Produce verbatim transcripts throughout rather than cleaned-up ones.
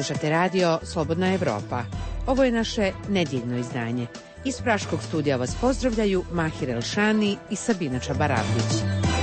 Slušate radio Slobodna Evropa. Ovo je naše nedjeljno izdanje. Iz Praškog studija vas pozdravljaju Mahir Elšani i Sabina Čabaravljić.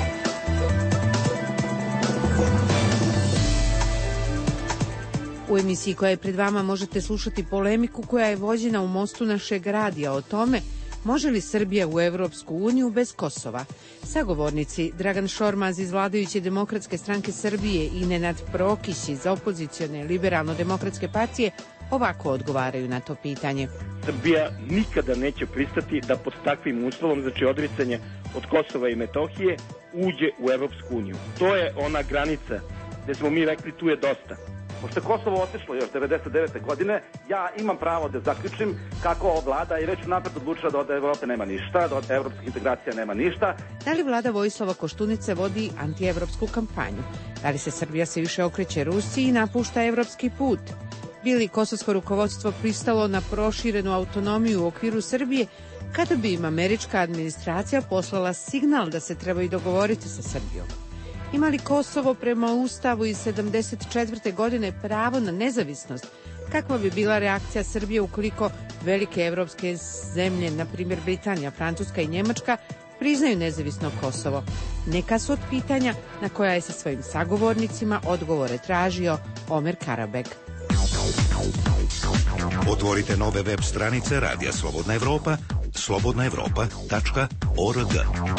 U emisiji koja je pred vama možete slušati polemiku koja je vođena u mostu našeg radija o tome može li Srbija u Evropsku uniju bez Kosova. Sagovornici Dragan Šormaz iz vladajuće Demokratske stranke Srbije i Nenad Prokić iz opozicione Liberalno-demokratske partije ovako odgovaraju na to pitanje. Srbija nikada neće pristati da pod takvim uslovom, znači odricanje od Kosova i Metohije, uđe u Evropsku uniju. To je ona granica gde smo mi rekli tu je dosta. Pošto je Kosovo otišlo još devedeset devete godine, ja imam pravo da zaključim kako vlada je već unapred odlučila da od Evrope nema ništa, da od evropskih integracija nema ništa. Da li vlada Vojislava Koštunice vodi antievropsku kampanju? Da li se Srbija sve više okreće Rusiji i napušta evropski put? Bi li kosovsko rukovodstvo pristalo na proširenu autonomiju u okviru Srbije kada bi im američka administracija poslala signal da se trebaju dogovoriti sa Srbijom? Ima li Kosovo prema Ustavu iz sedamdeset četvrte godine pravo na nezavisnost? Kakva bi bila reakcija Srbije ukoliko velike evropske zemlje, na primjer Britanija, Francuska i Njemačka, priznaju nezavisno Kosovo? Neka su od pitanja na koja je sa svojim sagovornicima odgovore tražio Omer Karabek. Otvorite nove web stranice Radija Slobodna Evropa, slobodna evropa tačka org.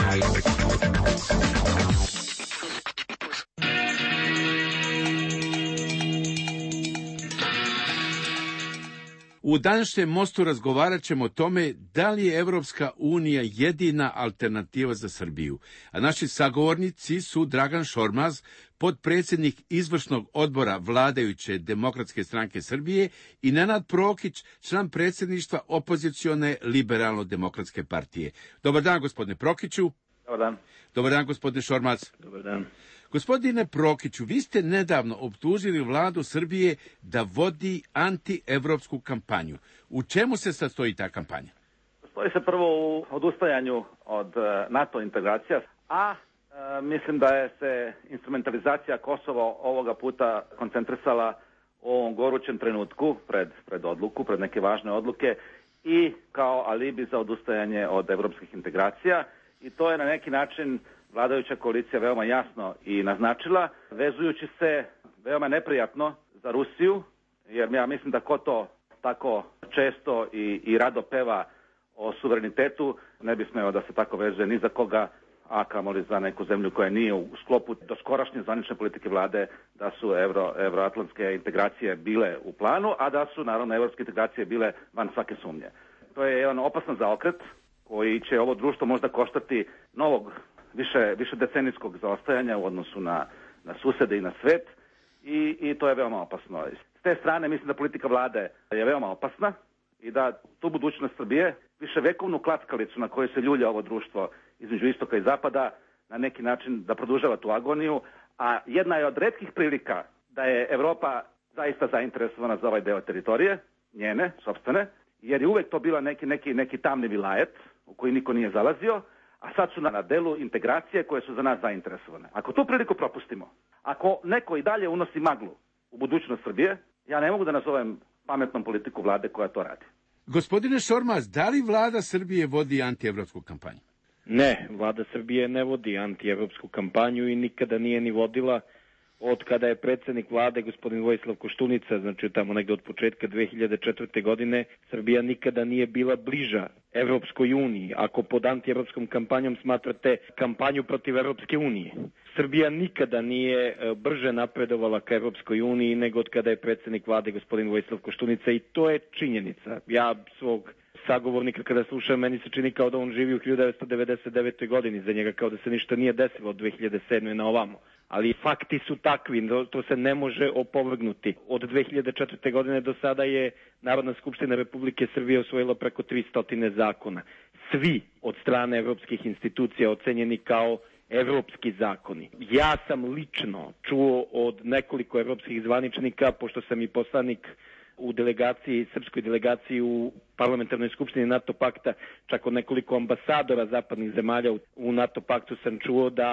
U današnjem mostu razgovarat ćemo o tome da li je Evropska unija jedina alternativa za Srbiju. A naši sagovornici su Dragan Šormaz, potpredsjednik izvršnog odbora vladajuće Demokratske stranke Srbije, i Nenad Prokić, član predsjedništva opozicione Liberalno-demokratske partije. Dobar dan, gospodine Prokiću. Dobar dan. Dobar dan, gospodine Šormaz. Dobar dan. Gospodine Prokiću, vi ste nedavno optužili vladu Srbije da vodi antievropsku kampanju. U čemu se sastoji ta kampanja? Stoji se prvo u odustajanju od NATO integracija, a e, mislim da je se instrumentalizacija Kosova ovoga puta koncentrisala u ovom gorućem trenutku pred, pred odluku, pred neke važne odluke i kao alibi za odustajanje od evropskih integracija, i to je na neki način vladajuća koalicija veoma jasno i naznačila, vezujući se veoma neprijatno za Rusiju, jer ja mislim da ko to tako često i, i rado peva o suverenitetu, ne bi smeo da se tako vezuje ni za koga, a kamoli za neku zemlju koja nije u sklopu doskorašnje zvanične politike vlade, da su evro, evroatlantske integracije bile u planu, a da su naravno evropske integracije bile van svake sumnje. To je jedan opasan zaokret koji će ovo društvo možda koštati novog više, više decenijskog zaostajanja u odnosu na, na susede i na svet, i, i to je veoma opasno. S te strane mislim da politika vlade je veoma opasna i da tu budućnost Srbije, više vekovnu klackalicu na kojoj se ljulja ovo društvo između istoka i zapada, na neki način da produžava tu agoniju, a jedna je od retkih prilika da je Evropa zaista zainteresovana za ovaj deo teritorije, njene, sopstvene, jer je uvek to bila neki, neki, neki tamni vilajet u koji niko nije zalazio, a sad su na delu integracije koje su za nas zainteresovane. Ako tu priliku propustimo, ako neko i dalje unosi maglu u budućnost Srbije, ja ne mogu da nazovem pametnom politiku vlade koja to radi. Gospodine Šormaz, da li vlada Srbije vodi antievropsku kampanju? Ne, vlada Srbije ne vodi antievropsku kampanju i nikada nije ni vodila od kada je predsjednik vlade gospodin Vojislav Koštunica, znači tamo negde od početka dve hiljade četvrte. godine, Srbija nikada nije bila bliža Evropskoj uniji, ako pod antievropskom kampanjom smatrate kampanju protiv Evropske unije. Srbija nikada nije brže napredovala ka Evropskoj uniji nego od kada je predsjednik vlade gospodin Vojislav Koštunica, i to je činjenica. Ja svog sagovornika kada slušam, meni se čini kao da on živi u hiljadu devetsto devedeset devete. godini, za njega kao da se ništa nije desilo od dve hiljade sedme. na ovamo. Ali fakti su takvi, to se ne može opovrgnuti. Od dve hiljade četvrte. godine do sada je Narodna skupština Republike Srbije usvojila preko tristo zakona. Svi od strane evropskih institucija ocenjeni kao evropski zakoni. Ja sam lično čuo od nekoliko evropskih zvaničnika, pošto sam i poslanik u delegaciji, srpskoj delegaciji u parlamentarnoj skupštini NATO pakta, čak od nekoliko ambasadora zapadnih zemalja u NATO paktu sam čuo da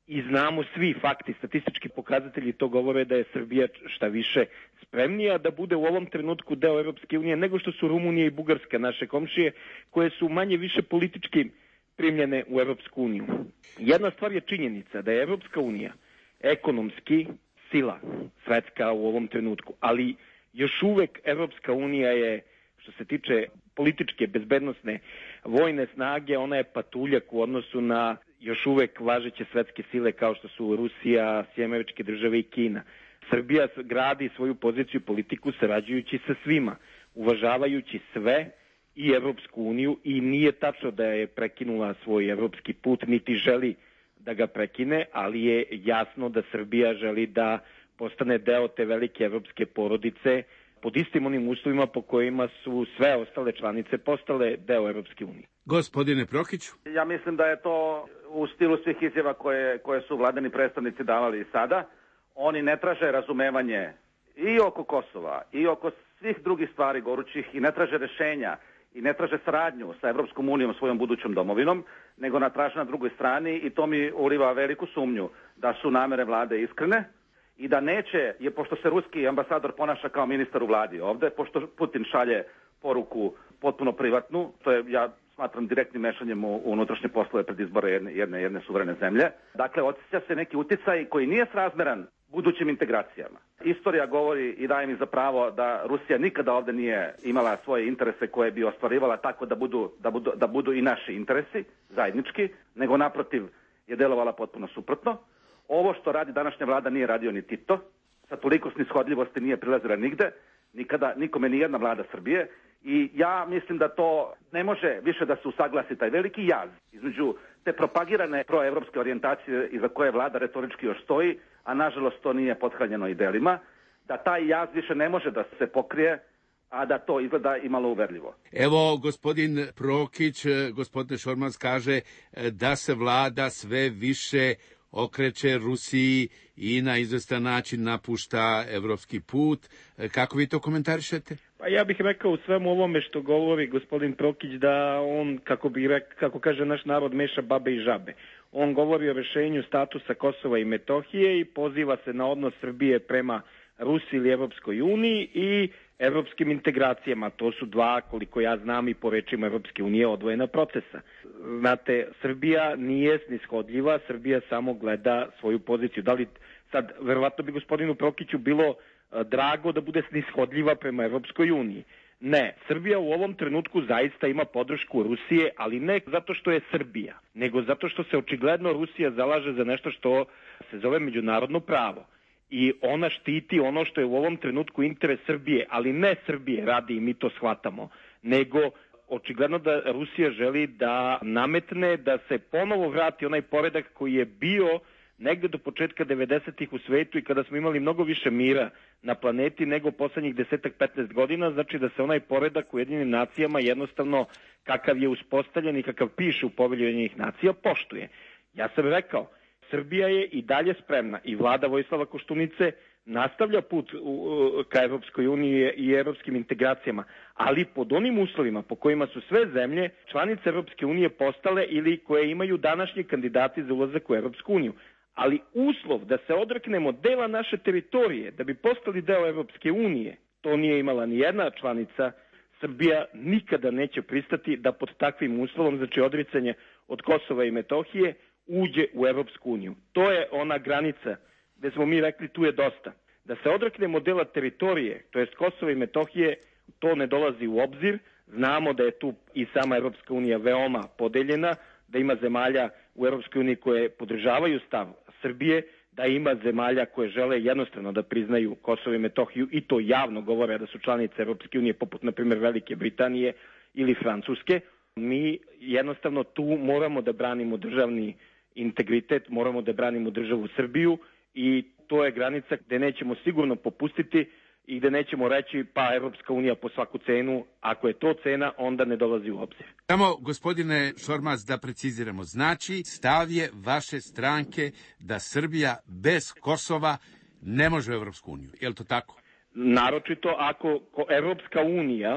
i znamo svi fakti, statistički pokazatelji to govore da je Srbija šta više spremnija da bude u ovom trenutku deo Evropske unije nego što su Rumunija i Bugarska, naše komšije, koje su manje više politički primljene u Evropsku uniju. Jedna stvar je činjenica da je Evropska unija ekonomski sila svetska u ovom trenutku, ali još uvek Evropska unija je, što se tiče političke, bezbednosne, vojne snage, ona je patuljak u odnosu na još uvek važeće svetske sile kao što su Rusija, Sjedinjene Američke Države i Kina. Srbija gradi svoju poziciju i politiku sarađujući sa svima, uvažavajući sve i Evropsku uniju, i nije tačno da je prekinula svoj evropski put, niti želi da ga prekine, ali je jasno da Srbija želi da postane deo te velike evropske porodice pod istim onim uslovima po kojima su sve ostale članice postale deo Evropske unije. Gospodine Prokiću. Ja mislim da je to u stilu svih izjava koje, koje su vladini predstavnici davali i sada. Oni ne traže razumevanje i oko Kosova i oko svih drugih stvari gorućih i ne traže rešenja i ne traže saradnju sa Evropskom unijom, svojom budućom domovinom, nego na traže na drugoj strani, i to mi uliva veliku sumnju da su namere vlade iskrene i da neće, je pošto se ruski ambasador ponaša kao ministar u vladi ovde, pošto Putin šalje poruku potpuno privatnu, to je, ja smatram, direktnim mešanjem u unutrašnje poslove pred izbore jedne, jedne, jedne suverene zemlje. Dakle, osjeća se neki uticaj koji nije srazmeran budućim integracijama. Istorija govori i daje mi za pravo da Rusija nikada ovde nije imala svoje interese koje bi ostvarivala tako da budu, da budu, da budu i naši interesi zajednički, nego naprotiv je delovala potpuno suprotno. Ovo što radi današnja vlada nije radio ni Tito, sa toliko snishodljivosti nije prilazila nigde, nikada, nikome ni jedna vlada Srbije, i ja mislim da to ne može više da se usaglasi taj veliki jaz između te propagirane proevropske orijentacije iza koje vlada retorički još stoji, a nažalost to nije pothranjeno i delima, da taj jaz više ne može da se pokrije, a da to izgleda i malo uverljivo. Evo, gospodin Prokić, gospodin Šormaz kaže da se vlada sve više okreće Rusiji i na izvestan način napušta evropski put. Kako vi to komentarišete? Pa ja bih rekao u svemu ovome što govori gospodin Prokić da on, kako bi rek, kako kaže naš narod, meša babe i žabe. On govori o rešenju statusa Kosova i Metohije i poziva se na odnos Srbije prema Rusiji ili Evropskoj uniji i evropskim integracijama. To su dva, koliko ja znam, i po rečima Evropske unije odvojena procesa. Znate, Srbija nije snishodljiva, Srbija samo gleda svoju poziciju. Da li sad, verovatno bi gospodinu Prokiću bilo drago da bude snishodljiva prema Evropskoj uniji. Ne, Srbija u ovom trenutku zaista ima podršku Rusije, ali ne zato što je Srbija, nego zato što se očigledno Rusija zalaže za nešto što se zove međunarodno pravo. I ona štiti ono što je u ovom trenutku interes Srbije, ali ne Srbije radi, i mi to shvatamo, nego očigledno da Rusija želi da nametne, da se ponovo vrati onaj poredak koji je bio negde do početka devedesetih u svetu i kada smo imali mnogo više mira na planeti nego poslednjih desetak petnaest godina, znači da se onaj poredak u Ujedinjenim nacijama jednostavno kakav je uspostavljen i kakav piše u Povelji Ujedinjenih nacija poštuje. Ja sam rekao, Srbija je i dalje spremna i vlada Vojislava Koštunice nastavlja put ka Evropskoj uniji i evropskim integracijama, ali pod onim uslovima po kojima su sve zemlje članice Evropske unije postale ili koje imaju današnji kandidati za ulazak u Evropsku uniju. Ali uslov da se odreknemo dela naše teritorije da bi postali deo Evropske unije, to nije imala ni jedna članica. Srbija nikada neće pristati da pod takvim uslovom, znači odricanje od Kosova i Metohije, uđe u Evropsku uniju. To je ona granica gde smo mi rekli tu je dosta. Da se odreknemo dela teritorije, to jest Kosova i Metohije, to ne dolazi u obzir. Znamo da je tu i sama Evropska unija veoma podeljena, da ima zemalja u Evropskoj uniji koje podržavaju stav Srbije, da ima zemalja koje žele jednostrano da priznaju Kosovo i Metohiju i to javno govore da su članice Evropske unije, poput na primjer Velike Britanije ili Francuske. Mi jednostavno tu moramo da branimo državni integritet, moramo da branimo državu Srbiju i to je granica gde nećemo sigurno popustiti i gde nećemo reći pa Evropska unija po svaku cenu, ako je to cena, onda ne dolazi u obzir. Samo, gospodine Šormaz, da preciziramo, znači stav je vaše stranke da Srbija bez Kosova ne može u Evropsku uniju, je li to tako? Naročito ako Evropska unija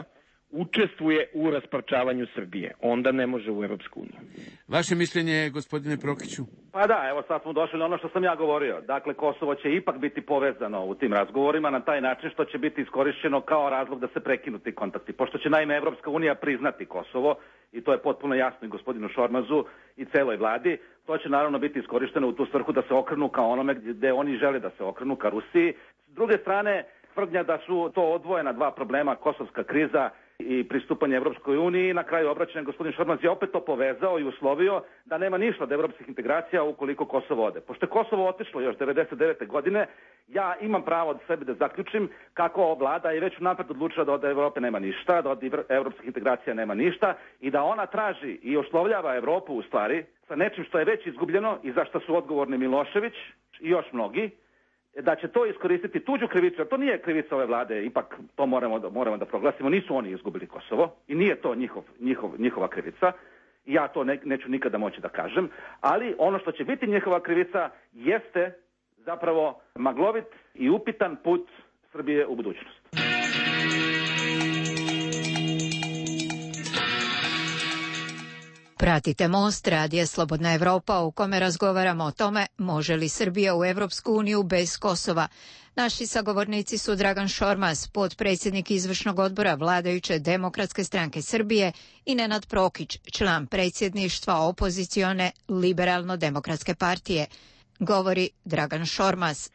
učestvuje u rasparčavanju Srbije. Onda ne može u Evropsku uniju. Vaše mišljenje, gospodine Prokiću? Pa da, evo sad smo došli na ono što sam ja govorio. Dakle, Kosovo će ipak biti povezano u tim razgovorima na taj način što će biti iskorišćeno kao razlog da se prekinu ti kontakti. Pošto će naime Evropska unija priznati Kosovo, i to je potpuno jasno i gospodinu Šormazu i celoj vladi, to će naravno biti iskorišteno u tu svrhu da se okrenu ka onome gde oni žele da se okrenu, ka Rusiji. S druge strane, tvrdnja da su to odvojena dva problema, kosovska kriza i pristupanje Evropskoj uniji, na kraju obraćanja gospodin Šormaz je opet to povezao i uslovio da nema ništa od evropskih integracija ukoliko Kosovo ode. Pošto je Kosovo otišlo još devedeset devete godine, ja imam pravo od sebe da zaključim kako vlada je već unapred odlučila da od Evrope nema ništa, da od evropskih integracija nema ništa i da ona traži i uslovljava Evropu u stvari sa nečim što je već izgubljeno i za što su odgovorni Milošević i još mnogi, da će to iskoristiti tuđu krivicu, jer to nije krivica ove vlade, ipak to moramo da, moramo da proglasimo, nisu oni izgubili Kosovo i nije to njihov, njihov, njihova krivica i ja to ne, neću nikada moći da kažem, ali ono što će biti njihova krivica jeste zapravo maglovit i upitan put Srbije u budućnost. Pratite Most, Radija Slobodna Evropa, u kome razgovaramo o tome može li Srbija u Evropsku uniju bez Kosova. Naši sagovornici su Dragan Šormaz, potpredsjednik izvršnog odbora vladajuće Demokratske stranke Srbije, i Nenad Prokić, član predsjedništva opozicione Liberalno-demokratske partije. Govori Dragan Šormaz.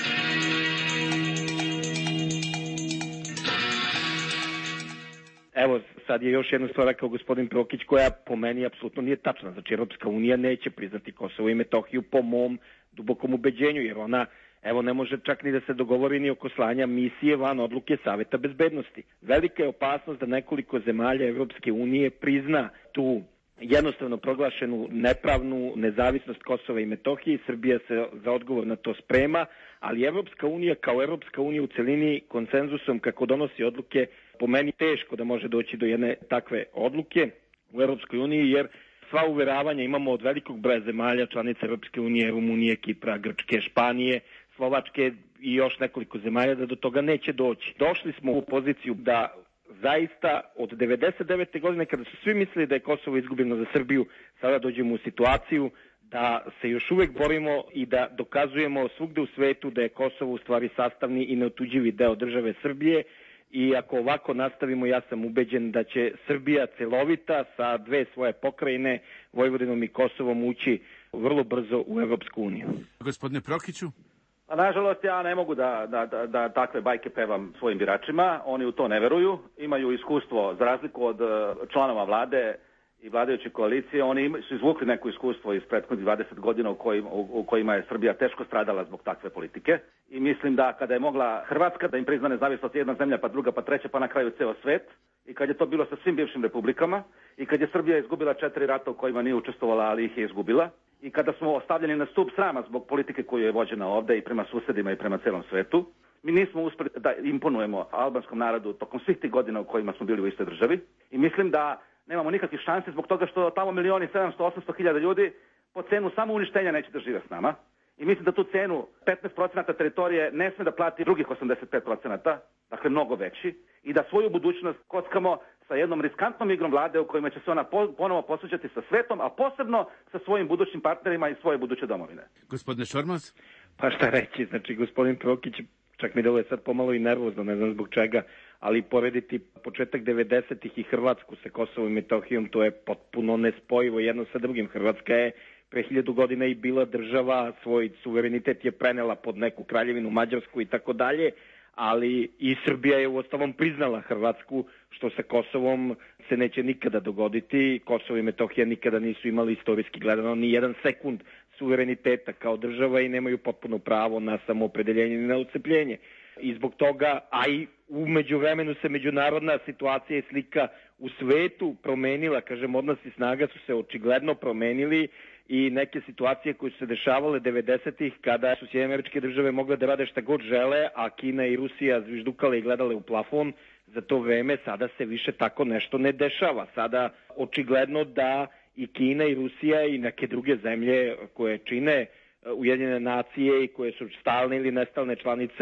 Evo, sad je još jedna stvar rekao gospodin Prokić koja po meni apsolutno nije tačna. Znači, Evropska unija neće priznati Kosovo i Metohiju po mom dubokom ubeđenju, jer ona, evo, ne može čak ni da se dogovori ni oko slanja misije van odluke Saveta bezbednosti. Velika je opasnost da nekoliko zemalja Evropske unije prizna tu jednostavno proglašenu nepravnu nezavisnost Kosova i Metohije. Srbija se za odgovor na to sprema, ali Evropska unija kao Evropska unija u celini konsenzusom kako donosi odluke, po meni teško da može doći do jedne takve odluke u Evropskoj uniji, jer sva uveravanja imamo od velikog broja zemalja, članica Evropske unije, Rumunije, Kipra, Grčke, Španije, Slovačke i još nekoliko zemalja, da do toga neće doći. Došli smo u poziciju da zaista od devedeset devete godine, kada su svi mislili da je Kosovo izgubljeno za Srbiju, sada dođemo u situaciju da se još uvek borimo i da dokazujemo svugde u svetu da je Kosovo u stvari sastavni i neotuđivi deo države Srbije. I ako ovako nastavimo, ja sam ubeđen da će Srbija celovita sa dve svoje pokrajine, Vojvodinom i Kosovom, ući vrlo brzo u Evropsku uniju. Gospodine Prokiću? A nažalost, ja ne mogu da, da, da, da takve bajke pevam svojim biračima, oni u to ne veruju, imaju iskustvo, za razliku od članova vlade i vladajuće koalicije, oni su izvukli neko iskustvo iz prethodnih dvadeset godina u kojima, u kojima je Srbija teško stradala zbog takve politike. I mislim da kada je mogla Hrvatska da im prizna nezavisnost, jedna zemlja, pa druga, pa treća, pa na kraju ceo svet, i kad je to bilo sa svim bivšim republikama, i kad je Srbija izgubila četiri rata u kojima nije učestvovala, ali ih je izgubila, i kada smo ostavljeni na stup srama zbog politike koju je vođena ovde i prema susedima i prema celom svetu, mi nismo uspeli da imponujemo albanskom narodu tokom svih tih godina u kojima smo bili u istoj državi, i mislim da nemamo nikakvih šansi zbog toga što tamo milioni sedamsto osamsto hiljada ljudi po cenu samo uništenja neće da žive s nama. I mislim da tu cenu petnaest posto teritorije ne sme da plati drugih osamdeset pet posto, dakle mnogo veći, i da svoju budućnost kockamo sa jednom riskantnom igrom vlade u kojima će se ona ponovo posuđati sa svetom, a posebno sa svojim budućim partnerima i svoje buduće domovine. Gospodine Šormaz? Pa šta reći, znači gospodin Prokić, čak mi deluje sad pomalo i nervozno, ne znam zbog čega, ali porediti početak devedesetih i Hrvatsku sa Kosovom i Metohijom, to je potpuno nespojivo jedno sa drugim. Hrvatska je pre hiljadu godina i bila država, svoj suverenitet je prenela pod neku kraljevinu Mađarsku i tako dalje, ali i Srbija je uostalom priznala Hrvatsku, što sa Kosovom se neće nikada dogoditi. Kosovo i Metohija nikada nisu imali istorijski gledano ni jedan sekund suvereniteta kao država i nemaju potpuno pravo na samoopredeljenje i na odcepljenje. I zbog toga, a i u međuvremenu se međunarodna situacija i slika u svetu promenila, kažem, odnosi snaga su se očigledno promenili i neke situacije koje su se dešavale devedesetih kada su Sjedinjene Američke Države mogle da rade šta god žele, a Kina i Rusija zviždukale i gledale u plafon, za to vreme sada se više tako nešto ne dešava. Sada očigledno da i Kina i Rusija i neke druge zemlje koje čine Ujedinjene nacije i koje su stalne ili nestalne članice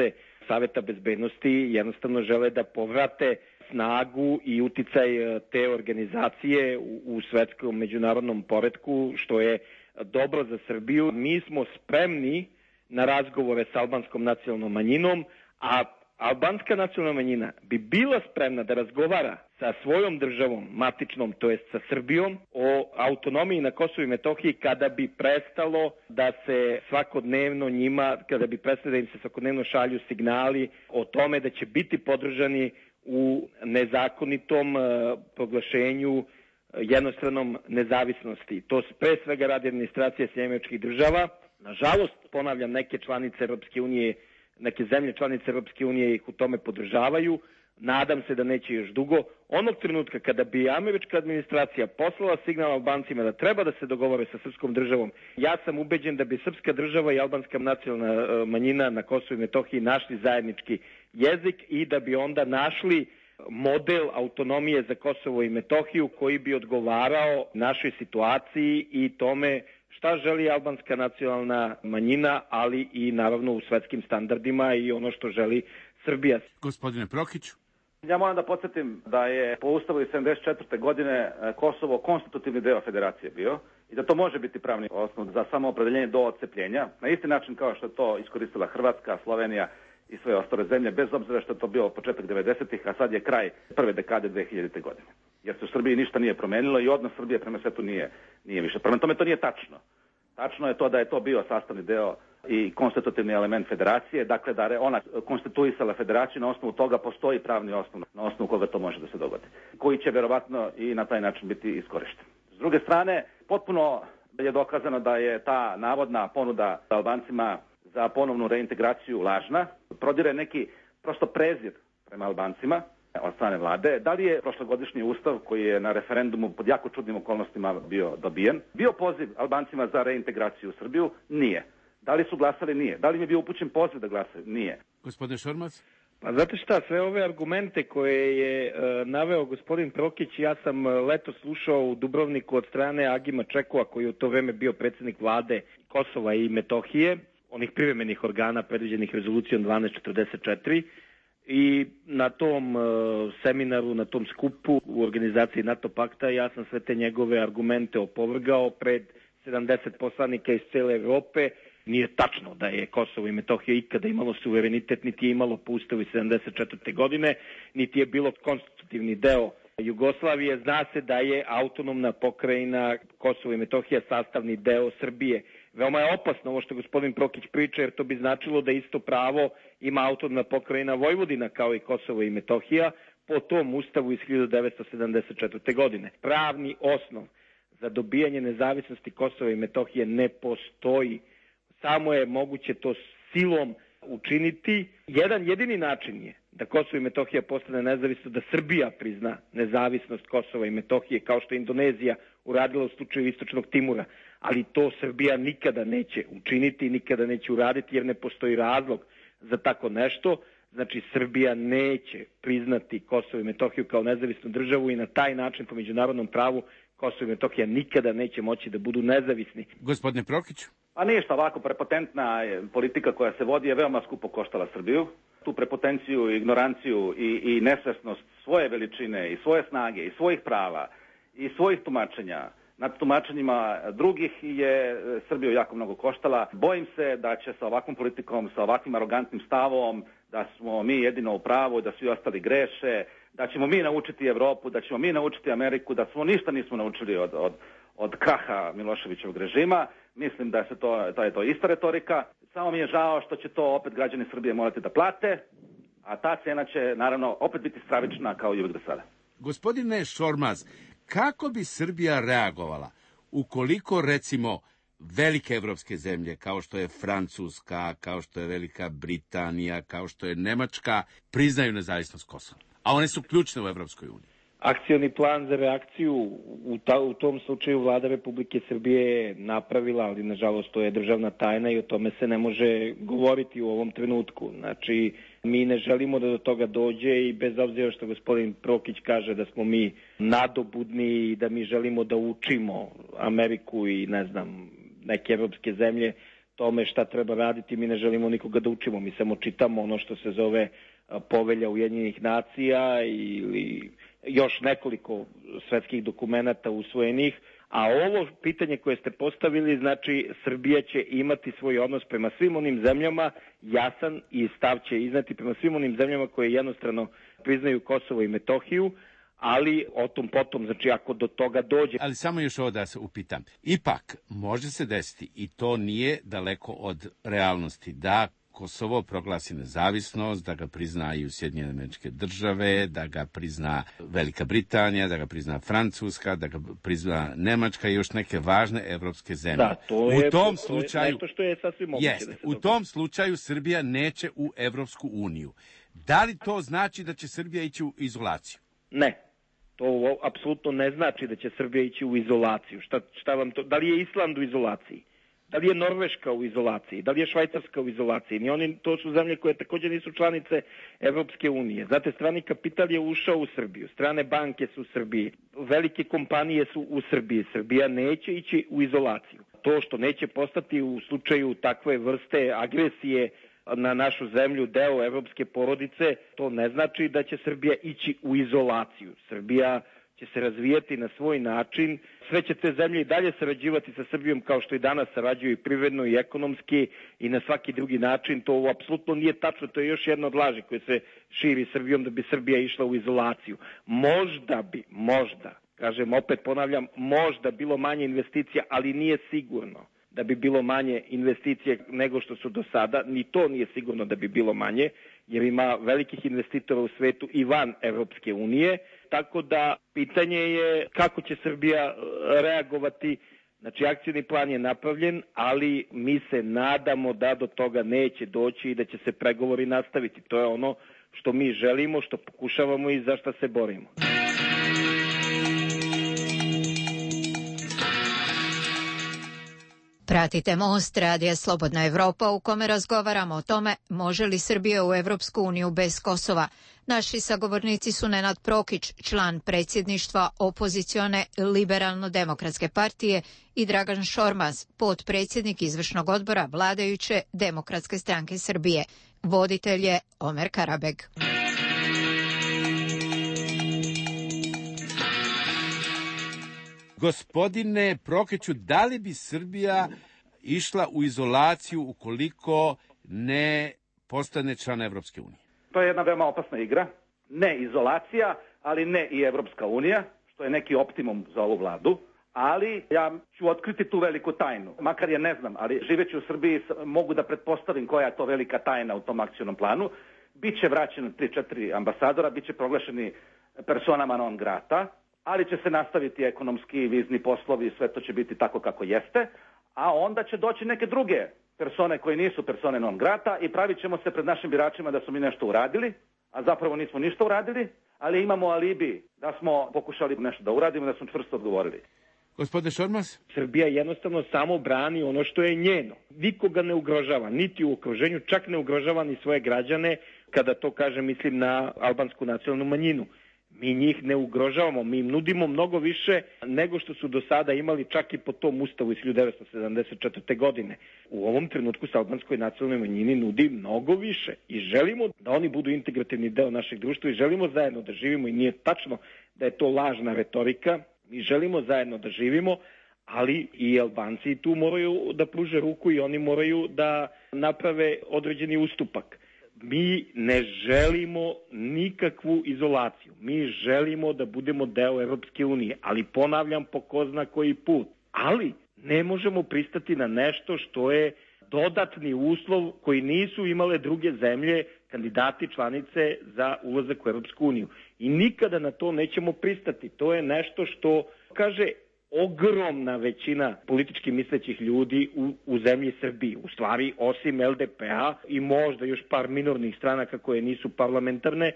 Saveta bezbednosti jednostavno žele da povrate snagu i uticaj te organizacije u, u svetskom međunarodnom poretku, što je dobro za Srbiju. Mi smo spremni na razgovore sa albanskom nacionalnom manjinom, a albanska nacionalna manjina bi bila spremna da razgovara sa svojom državom, matičnom, to jest sa Srbijom, o autonomiji na Kosovu i Metohiji kada bi prestalo da se svakodnevno njima, kada bi prestalo da im se svakodnevno šalju signali o tome da će biti podržani u nezakonitom uh, proglašenju jednostranom nezavisnosti. To pre svega radi administracija Sjedinjenih Američkih Država. Nažalost, ponavljam, neke članice Europske unije, neke zemlje članice Europske unije ih u tome podržavaju. Nadam se da neće još dugo. Onog trenutka kada bi američka administracija poslala signal Albancima da treba da se dogovore sa srpskom državom, ja sam ubeđen da bi srpska država i albanska nacionalna manjina na Kosovu i Metohiji našli zajednički jezik i da bi onda našli model autonomije za Kosovo i Metohiju koji bi odgovarao našoj situaciji i tome šta želi albanska nacionalna manjina, ali i naravno u svetskim standardima i ono što želi Srbija. Gospodine Prokić. Ja moram da podsjetim da je po Ustavu iz sedamdeset četvrte godine Kosovo konstitutivni deo federacije bio i da to može biti pravni osnov za samoopredeljenje do odcepljenja, na isti način kao što je to iskoristila Hrvatska, Slovenija i sve ostale zemlje, bez obzira što je to bio početak devedesetih, a sad je kraj prve dekade dve hiljadite. godine. Jer se u Srbiji ništa nije promenilo i odnos Srbije prema svetu nije, nije više. Prema tome to nije tačno. Tačno je to da je to bio sastavni deo i konstitutivni element federacije, dakle da je ona konstituisala federaciju, na osnovu toga postoji pravni osnov, na osnovu koga to može da se dogodi, koji će verovatno i na taj način biti iskorišten. S druge strane, potpuno je dokazano da je ta navodna ponuda Albancima za ponovnu reintegraciju lažna, prodire neki prosto prezir prema Albancima od strane vlade. Da li je prošlogodišnji ustav, koji je na referendumu pod jako čudnim okolnostima bio dobijen, bio poziv Albancima za reintegraciju u Srbiju? Nije. Da li su glasali? Nije. Da li mi je bio upućen poziv da glasaju? Nije. Gospodin Šormaz? Pa znate šta, sve ove argumente koje je e, naveo gospodin Prokić, ja sam leto slušao u Dubrovniku od strane Agima Čekova, koji je u to vreme bio predsjednik vlade Kosova i Metohije, onih privremenih organa predviđenih rezolucijom dvanaest četrdeset četiri, i na tom e, seminaru, na tom skupu u organizaciji NATO pakta ja sam sve te njegove argumente opovrgao pred sedamdeset poslanika iz cele Evrope. Nije tačno da je Kosovo i Metohija ikada imalo suverenitet, niti je imalo po ustavu iz sedamdeset četvrte. godine, niti je bilo konstitutivni deo Jugoslavije. Zna se da je autonomna pokrajina Kosovo i Metohija sastavni deo Srbije. Veoma je opasno ovo što gospodin Prokić priča, jer to bi značilo da isto pravo ima autonomna pokrajina Vojvodina kao i Kosovo i Metohija po tom ustavu iz hiljadu devetsto sedamdeset četvrte. godine. Pravni osnov za dobijanje nezavisnosti Kosova i Metohije ne postoji. Samo je moguće to silom učiniti. Jedan jedini način je da Kosovo i Metohija postane nezavisno, da Srbija prizna nezavisnost Kosova i Metohije, kao što je Indonezija uradila u slučaju Istočnog Timura. Ali to Srbija nikada neće učiniti, nikada neće uraditi, jer ne postoji razlog za tako nešto. Znači, Srbija neće priznati Kosovo i Metohiju kao nezavisnu državu i na taj način po međunarodnom pravu Kosovo i Metohija nikada neće moći da budu nezavisni. Gospodine Prokić? A ništa, ovako prepotentna politika koja se vodi je veoma skupo koštala Srbiju. Tu prepotenciju, ignoranciju i, i nesvesnost svoje veličine i svoje snage i svojih prava i svojih tumačenja nad tumačenjima drugih je Srbiju jako mnogo koštala. Bojim se da će sa ovakvom politikom, sa ovakvim arogantnim stavom, da smo mi jedino u pravu, da svi ostali greše, da ćemo mi naučiti Evropu, da ćemo mi naučiti Ameriku, da smo ništa nismo naučili od, od, od kraha Miloševićevog režima. Mislim da se to, to je to ista retorika. Samo mi je žao što će to opet građani Srbije morati da plate, a ta cena će naravno opet biti stravična kao i uvijek do sada. Gospodine Šormaz, kako bi Srbija reagovala ukoliko, recimo, velike evropske zemlje, kao što je Francuska, kao što je Velika Britanija, kao što je Nemačka, priznaju nezavisnost Kosova? A one su ključne u Evropskoj uniji. Akcioni plan za reakciju u, ta, u tom slučaju vlada Republike Srbije je napravila, ali nažalost to je državna tajna i o tome se ne može govoriti u ovom trenutku. Znači, mi ne želimo da do toga dođe i bez obzira što gospodin Prokić kaže da smo mi nadobudni i da mi želimo da učimo Ameriku i ne znam neke evropske zemlje, tome šta treba raditi, mi ne želimo nikoga da učimo, mi samo čitamo ono što se zove Povelja Ujedinjenih nacija ili još nekoliko svetskih dokumenata usvojenih, a ovo pitanje koje ste postavili, znači Srbija će imati svoj odnos prema svim onim zemljama jasan i stav će izneti prema svim onim zemljama koje jednostrano priznaju Kosovo i Metohiju, ali o tom potom, znači ako do toga dođe. Ali samo još ovo da se upitam. Ipak, može se desiti, i to nije daleko od realnosti, da Kosovo proglasi nezavisnost, da ga priznaju Sjedinjene Američke Države, da ga prizna Velika Britanija, da ga prizna Francuska, da ga prizna Nemačka i još neke važne evropske zemlje. Da, to u je, tom to slučaju, je nešto što je sasvim moguće. Jest, da se u tom slučaju Srbija neće u Evropsku uniju. Da li to znači da će Srbija ići u izolaciju? Ne. To apsolutno ne znači da će Srbija ići u izolaciju. Šta, šta vam to, da li je Island u izolaciji? Da li je Norveška u izolaciji? Da li je Švajcarska u izolaciji? Ni oni, to su zemlje koje također nisu članice Evropske unije. Znate, strani kapital je ušao u Srbiju, strane banke su u Srbiji, velike kompanije su u Srbiji. Srbija neće ići u izolaciju. To što neće postati u slučaju takve vrste agresije na našu zemlju deo evropske porodice, to ne znači da će Srbija ići u izolaciju. Srbija će se razvijati na svoj način. Sve će te zemlje i dalje sarađivati sa Srbijom kao što i danas sarađuju i privredno i ekonomski i na svaki drugi način. To apsolutno nije tačno, to je još jedna od laži koja se širi Srbijom da bi Srbija išla u izolaciju. Možda bi, možda, kažem opet ponavljam, možda bilo manje investicija, ali nije sigurno da bi bilo manje investicije nego što su do sada. Ni to nije sigurno da bi bilo manje, jer ima velikih investitora u svetu i van Evropske unije. Tako da pitanje je kako će Srbija reagovati. Znači, akcijni plan je napravljen, ali mi se nadamo da do toga neće doći i da će se pregovori nastaviti. To je ono što mi želimo, što pokušavamo i za što se borimo. Pratite Most, Radija Slobodna Evropa, u kome razgovaramo o tome može li Srbija u Evropsku uniju bez Kosova. Naši sagovornici su Nenad Prokić, član predsjedništva opozicione Liberalno-demokratske partije, i Dragan Šormaz, potpredsjednik izvršnog odbora vladajuće Demokratske stranke Srbije. Voditelj je Omer Karabeg. Gospodine Prokiću, da li bi Srbija išla u izolaciju ukoliko ne postane član Evropske unije? To je jedna veoma opasna igra. Ne izolacija, ali ne i Evropska unija, što je neki optimum za ovu vladu. Ali ja ću otkriti tu veliku tajnu. Makar je ne znam, ali živeći u Srbiji mogu da pretpostavim koja je to velika tajna u tom akcionom planu. Biće vraćeno tri četiri ambasadora, biće proglašeni personama non grata, ali će se nastaviti ekonomski i vizni poslovi, sve to će biti tako kako jeste, a onda će doći neke druge persone koje nisu persone non grata i pravit ćemo se pred našim biračima da smo mi nešto uradili, a zapravo nismo ništa uradili, ali imamo alibi da smo pokušali nešto da uradimo, da smo čvrsto odgovorili. Gospodine Šormaz? Srbija jednostavno samo brani ono što je njeno. Nikoga ne ugrožava, niti u okruženju, čak ne ugrožava ni svoje građane, kada to kažem mislim na albansku nacionalnu manjinu. Mi njih ne ugrožavamo, mi im nudimo mnogo više nego što su do sada imali čak i po tom ustavu iz hiljadu devetsto sedamdeset četvrte. godine. U ovom trenutku se albanskoj nacionalnoj manjini nudi mnogo više i želimo da oni budu integrativni deo našeg društva i želimo zajedno da živimo i nije tačno da je to lažna retorika. Mi želimo zajedno da živimo, ali i Albanci tu moraju da pruže ruku i oni moraju da naprave određeni ustupak. Mi ne želimo nikakvu izolaciju. Mi želimo da budemo deo Evropske unije, ali ponavljam po ko zna koji put. Ali ne možemo pristati na nešto što je dodatni uslov koji nisu imale druge zemlje, kandidati članice za ulazak u Evropsku uniju. I nikada na to nećemo pristati. To je nešto što, kaže, ogromna većina politički mislećih ljudi u, u zemlji Srbiji. U stvari, osim L D P-a i možda još par minornih stranaka koje nisu parlamentarne,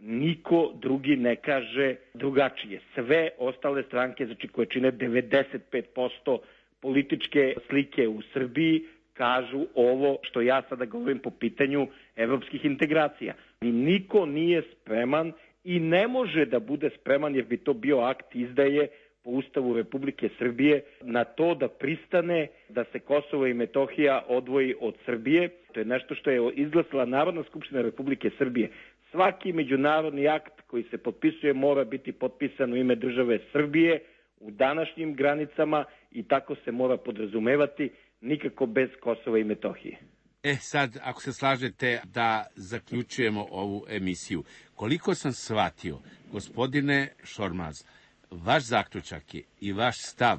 niko drugi ne kaže drugačije. Sve ostale stranke, znači koje čine devedeset pet posto političke slike u Srbiji, kažu ovo što ja sada govorim po pitanju evropskih integracija. I niko nije spreman i ne može da bude spreman jer bi to bio akt izdaje po Ustavu Republike Srbije na to da pristane da se Kosovo i Metohija odvoji od Srbije. To je nešto što je izglasala Narodna skupština Republike Srbije. Svaki međunarodni akt koji se potpisuje mora biti potpisan u ime države Srbije u današnjim granicama i tako se mora podrazumevati, nikako bez Kosova i Metohije. E sad, ako se slažete da zaključujemo ovu emisiju, koliko sam shvatio, gospodine Šormaz, vaš zaključak je i vaš stav,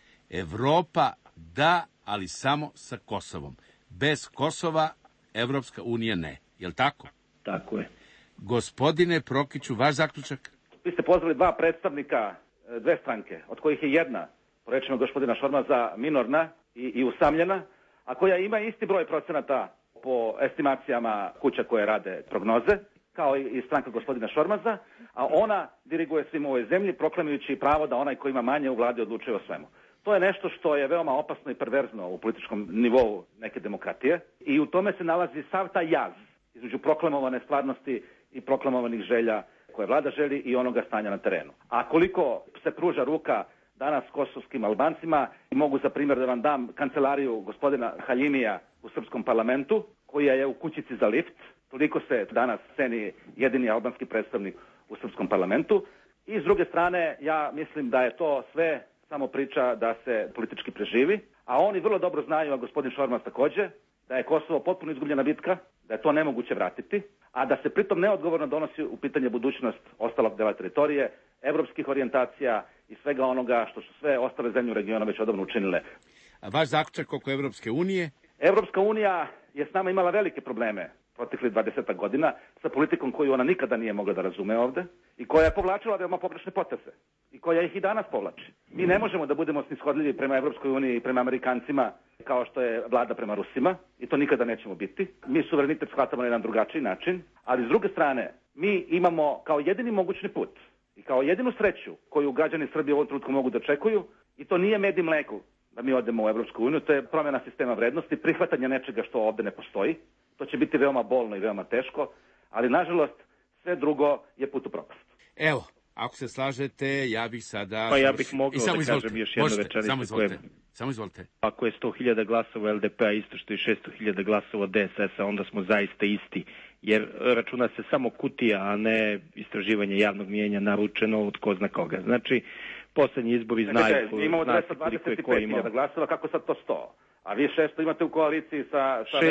Evropa da, ali samo sa Kosovom. Bez Kosova Evropska unija ne. Je li tako? Tako je. Gospodine Prokiću, vaš zaključak? Vi ste pozvali dva predstavnika dve stranke, od kojih je jedna, po rečima gospodina Šormaza, minorna i, i usamljena, a koja ima isti broj procenata po estimacijama kuća koje rade prognoze, kao i stranka gospodina Šormaza, a ona diriguje svim u ovoj zemlji, proklamujući pravo da onaj ko ima manje u vladi odlučuje o svemu. To je nešto što je veoma opasno i perverzno u političkom nivou neke demokratije i u tome se nalazi sav taj jaz između proklamovane stvarnosti i proklamovanih želja koje vlada želi i onoga stanja na terenu. A koliko se pruža ruka danas kosovskim Albancima, mogu za primjer da vam dam kancelariju gospodina Haljimija u srpskom parlamentu, koja je u kućici za lift, toliko se danas ceni jedini albanski predstavnik u srpskom parlamentu. I s druge strane, ja mislim da je to sve samo priča da se politički preživi, a oni vrlo dobro znaju, a gospodin Šormaz također, da je Kosovo potpuno izgubljena bitka, da je to nemoguće vratiti, a da se pritom neodgovorno donosi u pitanje budućnost ostalog dela teritorije, evropskih orijentacija i svega onoga što su sve ostale zemlje u regionu već odavno učinile. A vaš zaključak oko Evropske unije? Evropska unija je s nama imala velike probleme proteklih dvadesetak godina sa politikom koju ona nikada nije mogla da razume ovde i koja je povlačila veoma pogrešne poteze i koja ih i danas povlači. Mi ne možemo da budemo snishodljivi prema Evropskoj uniji i prema Amerikancima kao što je vlada prema Rusima i to nikada nećemo biti. Mi suverenitet shvatamo na jedan drugačiji način, ali s druge strane mi imamo kao jedini mogućni put i kao jedinu sreću koju građani Srbije u ovom trenutku mogu da očekuju i to nije med i mleko da mi odemo u Evropsku uniju, to je promjena sistema vrednosti, prihvatanje nečega što ovde ne postoji. To će biti veoma bolno i veoma teško, ali nažalost sve drugo je put u propast. Evo, ako se slažete, ja bih sada... Pa ja bih mogao da izvolite. kažem još jednu večericu. Samo izvolite. Koje... Samo izvolite. Ako je sto hiljada glasova L D P-a isto što je šesto hiljada glasova D S S-a, onda smo zaista isti. Jer računa se samo kutija, a ne istraživanje javnog mijenja naručeno od ko zna koga. Znači, poslednji izbori znaju... Mi imamo dvesta dvadeset pet hiljada glasova, kako sad to sto? A vi šesto imate u koaliciji sa... sa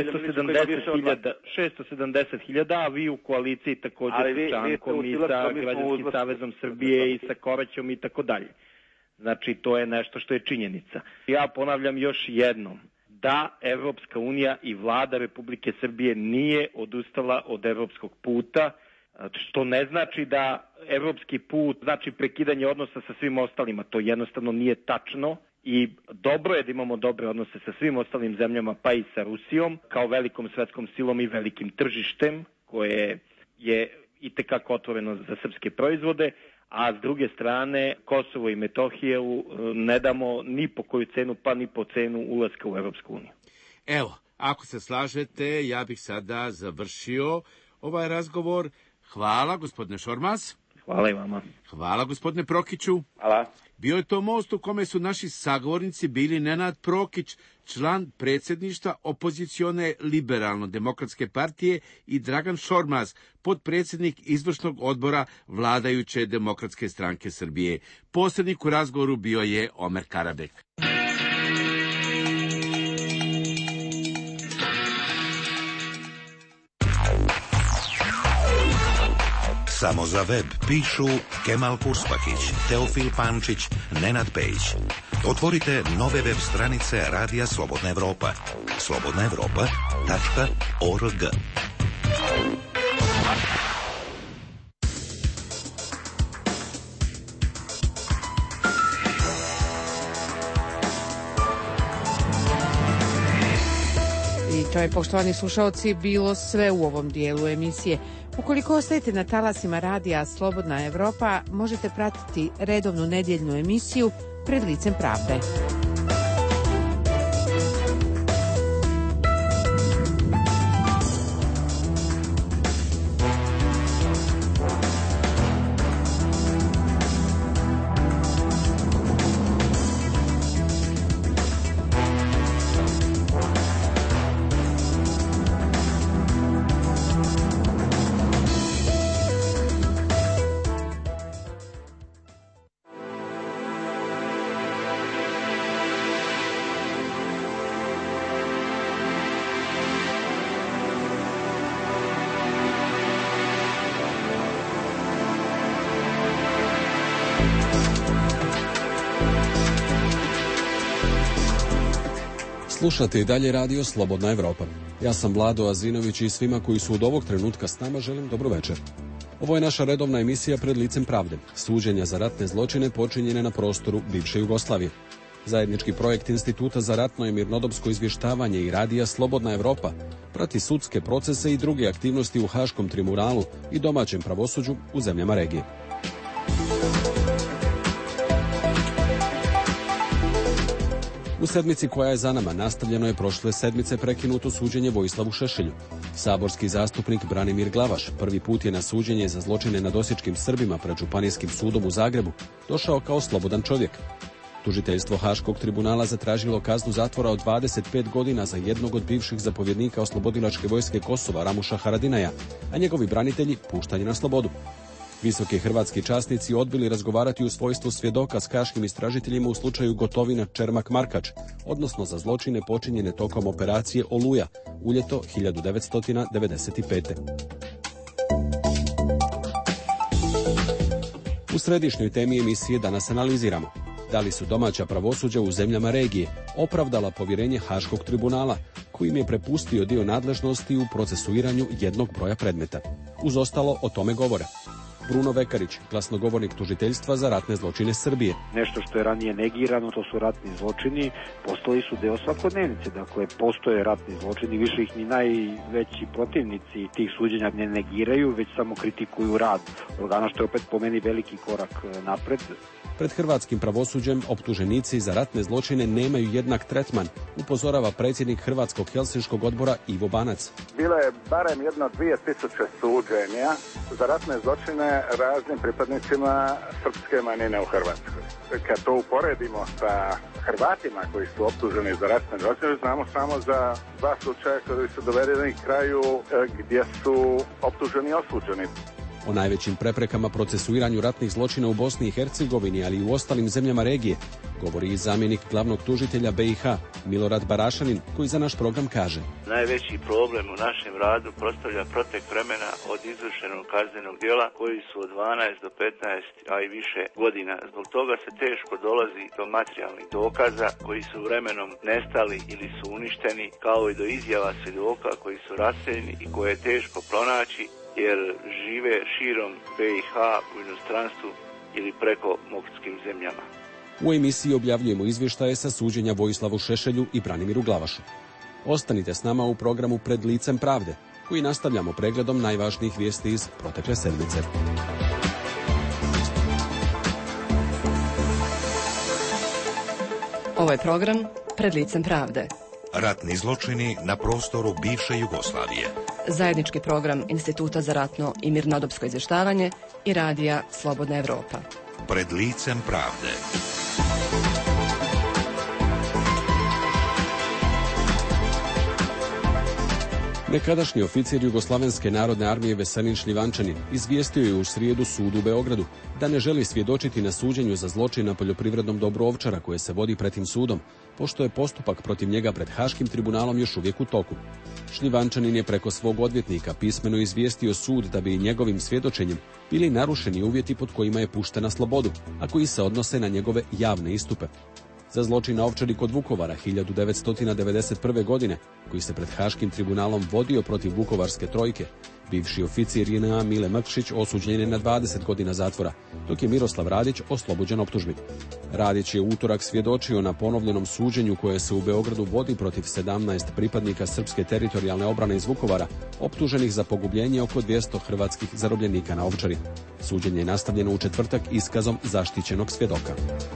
šesto sedamdeset hiljada, a vi u koaliciji također vi, sa Čankom i sa Građanskim savezom Srbije i sa Koraćom i tako dalje. Znači, to je nešto što je činjenica. Ja ponavljam još jednom, da Evropska unija i vlada Republike Srbije nije odustala od evropskog puta, što ne znači da evropski put znači prekidanje odnosa sa svim ostalima. To jednostavno nije tačno. I dobro je da imamo dobre odnose sa svim ostalim zemljama, pa i sa Rusijom, kao velikom svetskom silom i velikim tržištem, koje je itekako otvoreno za srpske proizvode, a s druge strane Kosovo i Metohiju ne damo ni po koju cenu, pa ni po cenu ulaska u Evropsku uniju. Evo, ako se slažete, ja bih sada završio ovaj razgovor. Hvala, gospodine Šormaz. Hvala i vama. Hvala, gospodine Prokiću. Hvala. Bio je to most u kome su naši sagovornici bili Nenad Prokić, član predsjedništva opozicione liberalno-demokratske partije, i Dragan Šormaz, potpredsjednik izvršnog odbora vladajuće Demokratske stranke Srbije. Posrednik u razgovoru bio je Omer Karabek. Samo za web pišu Kemal Kurspakić, Teofil Pančić, Nenad Pejić. Otvorite nove web stranice Radija Slobodna Evropa. slobodna evropa tačka org. I to je, poštovani slušalci, bilo sve u ovom dijelu emisije. Ukoliko ostajete na talasima Radija Slobodna Evropa, možete pratiti redovnu nedjeljnu emisiju Pred licem pravde. Slušate i dalje radio Slobodna Evropa. Ja sam Vlado Azinović i svima koji su od ovog trenutka s nama želim dobro večer. Ovo je naša redovna emisija Pred licem pravde, suđenja za ratne zločine počinjene na prostoru bivše Jugoslavije. Zajednički projekt Instituta za ratno i mirnodopsko izvještavanje i radija Slobodna Evropa prati sudske procese i druge aktivnosti u Haškom tribunalu i domaćem pravosuđu u zemljama regije. U sedmici koja je za nama nastavljeno je prošle sedmice prekinuto suđenje Vojislavu Šešelju. Saborski zastupnik Branimir Glavaš prvi put je na suđenje za zločine nad osječkim Srbima pred Županijskim sudom u Zagrebu došao kao slobodan čovjek. Tužiteljstvo Haškog tribunala zatražilo kaznu zatvora od dvadeset pet godina za jednog od bivših zapovjednika oslobodilačke vojske Kosova Ramuša Haradinaja, a njegovi branitelji puštanje na slobodu. Visoki hrvatski časnici odbili razgovarati u svojstvu svjedoka s haškim istražiteljima u slučaju Gotovina Čermak Markač, odnosno za zločine počinjene tokom operacije Oluja u ljeto hiljadu devetsto devedeset pete. U središnjoj temi emisije danas analiziramo da li su domaća pravosuđa u zemljama regije opravdala povjerenje Haškog tribunala, kojim je prepustio dio nadležnosti u procesuiranju jednog broja predmeta. Uz ostalo o tome govore Bruno Vekarić, glasnogovornik tužiteljstva za ratne zločine Srbije. Nešto što je ranije negirano, to su ratni zločini, postali su deo svakodnevnice. Dakle, postoje ratni zločini, više ih ni najveći protivnici tih suđenja ne negiraju, već samo kritikuju rad organa, što je opet po meni veliki korak napred. Pred hrvatskim pravosuđem optuženici za ratne zločine nemaju jednak tretman, upozorava predsjednik Hrvatskog helsinškog odbora Ivo Banac. Bilo je barem jedno dvije tisuće suđenja za ratne zločine raznim pripadnicima srpske manjine u Hrvatskoj. Kad to uporedimo sa Hrvatima koji su optuženi za ratne zločine, znamo samo za dva slučaja koji su dovedeni k kraju gdje su optuženi i osuđeni. O najvećim preprekama procesuiranju ratnih zločina u Bosni i Hercegovini, ali i u ostalim zemljama regije, govori i zamjenik glavnog tužitelja B i H, Milorad Barašanin, koji za naš program kaže: Najveći problem u našem radu predstavlja protek vremena od izvršenog kaznenog djela koji su od dvanaest do petnaest, a i više godina. Zbog toga se teško dolazi do materijalnih dokaza koji su vremenom nestali ili su uništeni, kao i do izjava svjedoka koji su raseljeni i koje je teško pronaći, jer žive širom B i H u inostranstvu ili preko mokskim zemljama. U emisiji objavljujemo izvještaje sa suđenja Vojislavu Šešelju i Branimiru Glavašu. Ostanite s nama u programu Pred licem pravde, koji nastavljamo pregledom najvažnijih vijesti iz protekle sedmice. Ovo je program Pred licem pravde. Ratni zločini na prostoru bivše Jugoslavije. Zajednički program Instituta za ratno i mirnodopsko izvještavanje i radija Slobodna Evropa. Pred licem pravde. Nekadašnji oficir Jugoslavenske narodne armije Veselin Šljivančanin izvijestio je u srijedu sud u Beogradu da ne želi svjedočiti na suđenju za zločin na poljoprivrednom dobru Ovčara koje se vodi pred tim sudom, pošto je postupak protiv njega pred Haškim tribunalom još uvijek u toku. Šljivančanin je preko svog odvjetnika pismeno izvijestio sud da bi njegovim svjedočenjem bili narušeni uvjeti pod kojima je pušten na slobodu, a koji se odnose na njegove javne istupe. Za zločin na Ovčari kod Vukovara hiljadu devetsto devedeset prve. godine, koji se pred Haškim tribunalom vodio protiv Vukovarske trojke, bivši oficir J N A Mile Mrkšić osuđen je na dvadeset godina zatvora, dok je Miroslav Radić oslobođen optužbi. Radić je u utorak svjedočio na ponovljenom suđenju koje se u Beogradu vodi protiv sedamnaest pripadnika srpske teritorijalne obrane iz Vukovara, optuženih za pogubljenje oko dvjesto hrvatskih zarobljenika na Ovčari. Suđenje je nastavljeno u četvrtak iskazom zaštićenog svjedoka.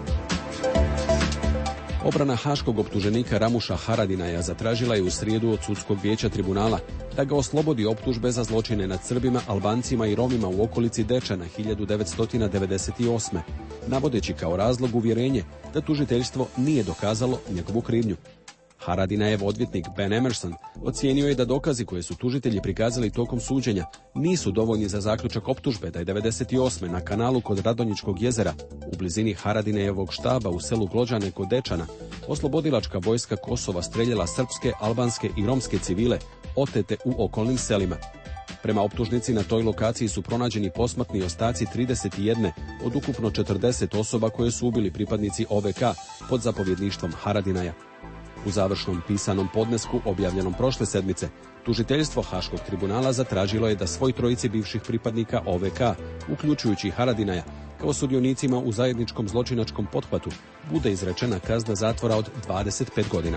Obrana haškog optuženika Ramuša Haradinaja zatražila je u srijedu od sudskog vijeća tribunala da ga oslobodi optužbe za zločine nad Srbima, Albancima i Romima u okolici Dečana hiljadu devetsto devedeset osme. navodeći kao razlog uvjerenje da tužiteljstvo nije dokazalo njegovu krivnju. Haradinajev odvjetnik Ben Emerson ocijenio je da dokazi koje su tužitelji prikazali tokom suđenja nisu dovoljni za zaključak optužbe da je devedeset osme na kanalu kod Radonjičkog jezera u blizini Haradinejevog štaba u selu Glođane kod Dečana oslobodilačka vojska Kosova streljala srpske, albanske i romske civile otete u okolnim selima. Prema optužnici na toj lokaciji su pronađeni posmrtni ostaci trideset jedne od ukupno četrdeset osoba koje su ubili pripadnici O V K pod zapovjedništvom Haradinaja. U završnom pisanom podnesku objavljenom prošle sedmice, tužiteljstvo Haškog tribunala zatražilo je da svoj trojici bivših pripadnika O V K, uključujući Haradinaja, kao sudionicima u zajedničkom zločinačkom pothvatu, bude izrečena kazna zatvora od dvadeset pet godina.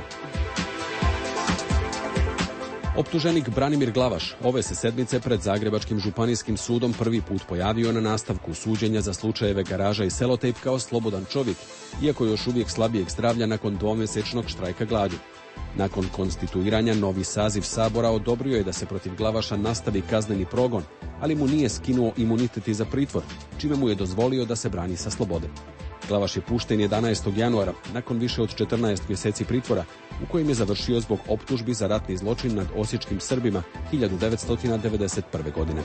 Optuženik Branimir Glavaš ove se sedmice pred Zagrebačkim županijskim sudom prvi put pojavio na nastavku suđenja za slučajeve Garaža i Selotejp kao slobodan čovjek, iako još uvijek slabijeg zdravlja nakon dvomjesečnog štrajka glađu. Nakon konstituiranja novi saziv Sabora odobrio je da se protiv Glavaša nastavi kazneni progon, ali mu nije skinuo imunitet za pritvor, čime mu je dozvolio da se brani sa slobode. Glavaš je pušten jedanaestog januara, nakon više od četrnaest mjeseci pritvora, u kojem je završio zbog optužbi za ratni zločin nad osječkim Srbima hiljadu devetsto devedeset prve. godine.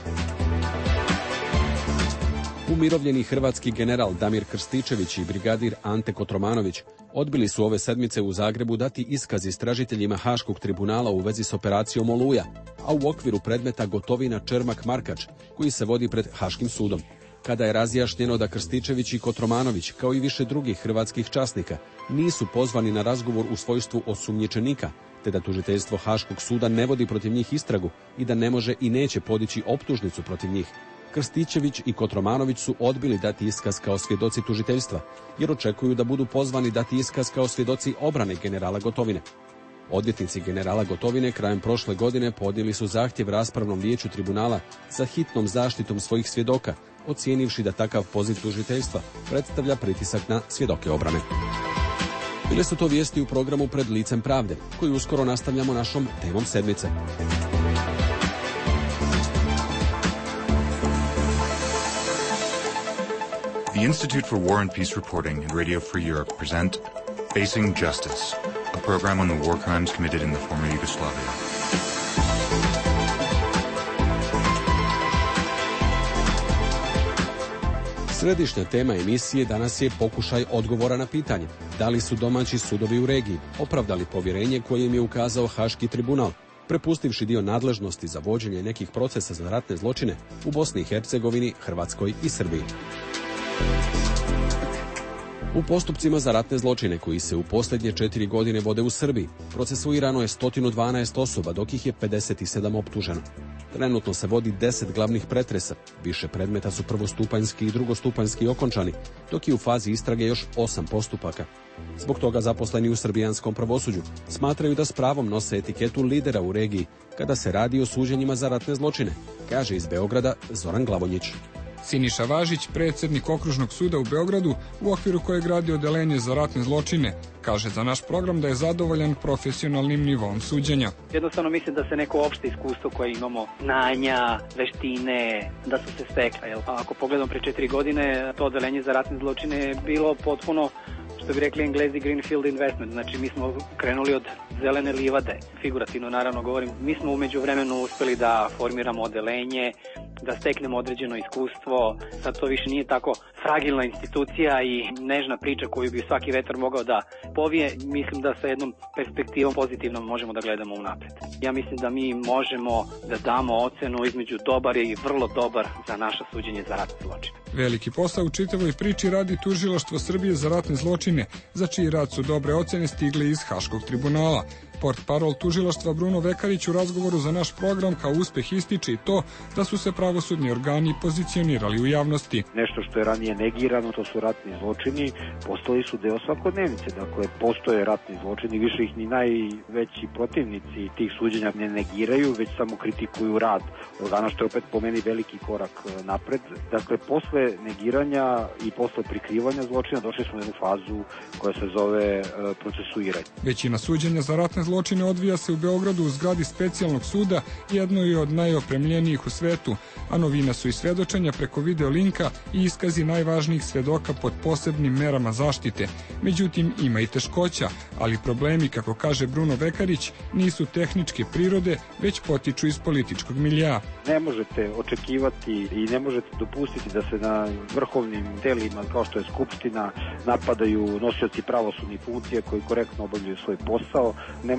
Umirovljeni hrvatski general Damir Krstičević i brigadir Ante Kotromanović odbili su ove sedmice u Zagrebu dati iskaz istražiteljima Haškog tribunala u vezi s operacijom Oluja, a u okviru predmeta Gotovina Čermak Markač, koji se vodi pred Haškim sudom. Kada je razjašnjeno da Krstičević i Kotromanović, kao i više drugih hrvatskih časnika, nisu pozvani na razgovor u svojstvu osumnjičenika, te da tužiteljstvo Haškog suda ne vodi protiv njih istragu i da ne može i neće podići optužnicu protiv njih, Krstičević i Kotromanović su odbili dati iskaz kao svjedoci tužiteljstva, jer očekuju da budu pozvani dati iskaz kao svjedoci obrane generala Gotovine. Odvjetnici generala Gotovine krajem prošle godine podnijeli su zahtjev raspravnom vijeću tribunala za hitnom zaštitom svojih svjedoka, ocijenivši da takav poziv tužiteljstva predstavlja pritisak na svjedoke obrane. Bile su to vijesti u programu Pred licem pravde, koji uskoro nastavljamo našom temom sedmice. The Institute for War and Peace Reporting and Radio Free Europe present Facing Justice, a program on the war crimes committed in the former Yugoslavia. Središnja tema emisije danas je pokušaj odgovora na pitanje da li su domaći sudovi u regiji opravdali povjerenje koje im je ukazao Haški tribunal, prepustivši dio nadležnosti za vođenje nekih procesa za ratne zločine u Bosni i Hercegovini, Hrvatskoj i Srbiji. U postupcima za ratne zločine koji se u posljednje četiri godine vode u Srbiji procesuirano je sto dvanaest osoba, dok ih je pedeset sedam optuženo. Trenutno se vodi deset glavnih pretresa, više predmeta su prvostupanjski i drugostupanjski okončani, dok je u fazi istrage još osam postupaka. Zbog toga zaposleni u srbijanskom pravosuđu smatraju da s pravom nose etiketu lidera u regiji kada se radi o suđenjima za ratne zločine, kaže iz Beograda Zoran Glavonjić. Siniša Važić, predsjednik Okružnog suda u Beogradu, u okviru kojeg radi odeljenje za ratne zločine, kaže za naš program da je zadovoljan profesionalnim nivom suđenja. Jednostavno mislim da se neko opšte iskustvo koje imamo, znanja, veštine, da su se stekle. Jel? A ako pogledamo pre četiri godine, to odeljenje za ratne zločine je bilo potpuno, što bi rekli Englezi, greenfield investment. Znači mi smo krenuli od zelene livade, figurativno naravno govorim. Mi smo umeđu vremenu uspeli da formiramo odeljenje, da steknemo određeno iskustvo. Sad to više nije tako fragilna institucija i nežna priča koju bi svaki vetar mogao da povije. Mislim da sa jednom perspektivom pozitivnom možemo da gledamo unapred. Ja mislim da mi možemo da damo ocenu između dobar i vrlo dobar za naša suđenje za ratne zločine. Veliki posao u čitavoj priči radi Tužilaštvo Srbije za ratne zločine, za čiji rad su dobre ocene stigle iz Haškog tribunala. Portparol tužilaštva Bruno Vekarić u razgovoru za naš program kao uspeh ističe i to da su se pravosudni organi pozicionirali u javnosti. Nešto što je ranije negirano, to su ratni zločini, postali su deo svakodnevnice. Dakle, postoje ratni zločini, više ih ni najveći protivnici tih suđenja ne negiraju, već samo kritikuju rad organa, što je opet po meni veliki korak napred. Dakle, posle negiranja i posle prikrivanja zločina došli smo u jednu fazu koja se zove e, procesuiranje. Većina suđenja za ratne zločine odvija se u Beogradu u zgradi specijalnog suda, jednoj od najopremljenijih u svetu, a novina su i svedočenja preko video linka i iskazi najvažnijih svedoka pod posebnim merama zaštite. Međutim, ima i teškoća, ali problemi, kako kaže Bruno Vekarić, nisu tehničke prirode, već potiču iz političkog milija. Ne možete očekivati i ne možete dopustiti da se na vrhovnim telima, kao što je Skupština, napadaju nosioci pravosudnih funkcija koji korektno obavljaju svoj posao. Ne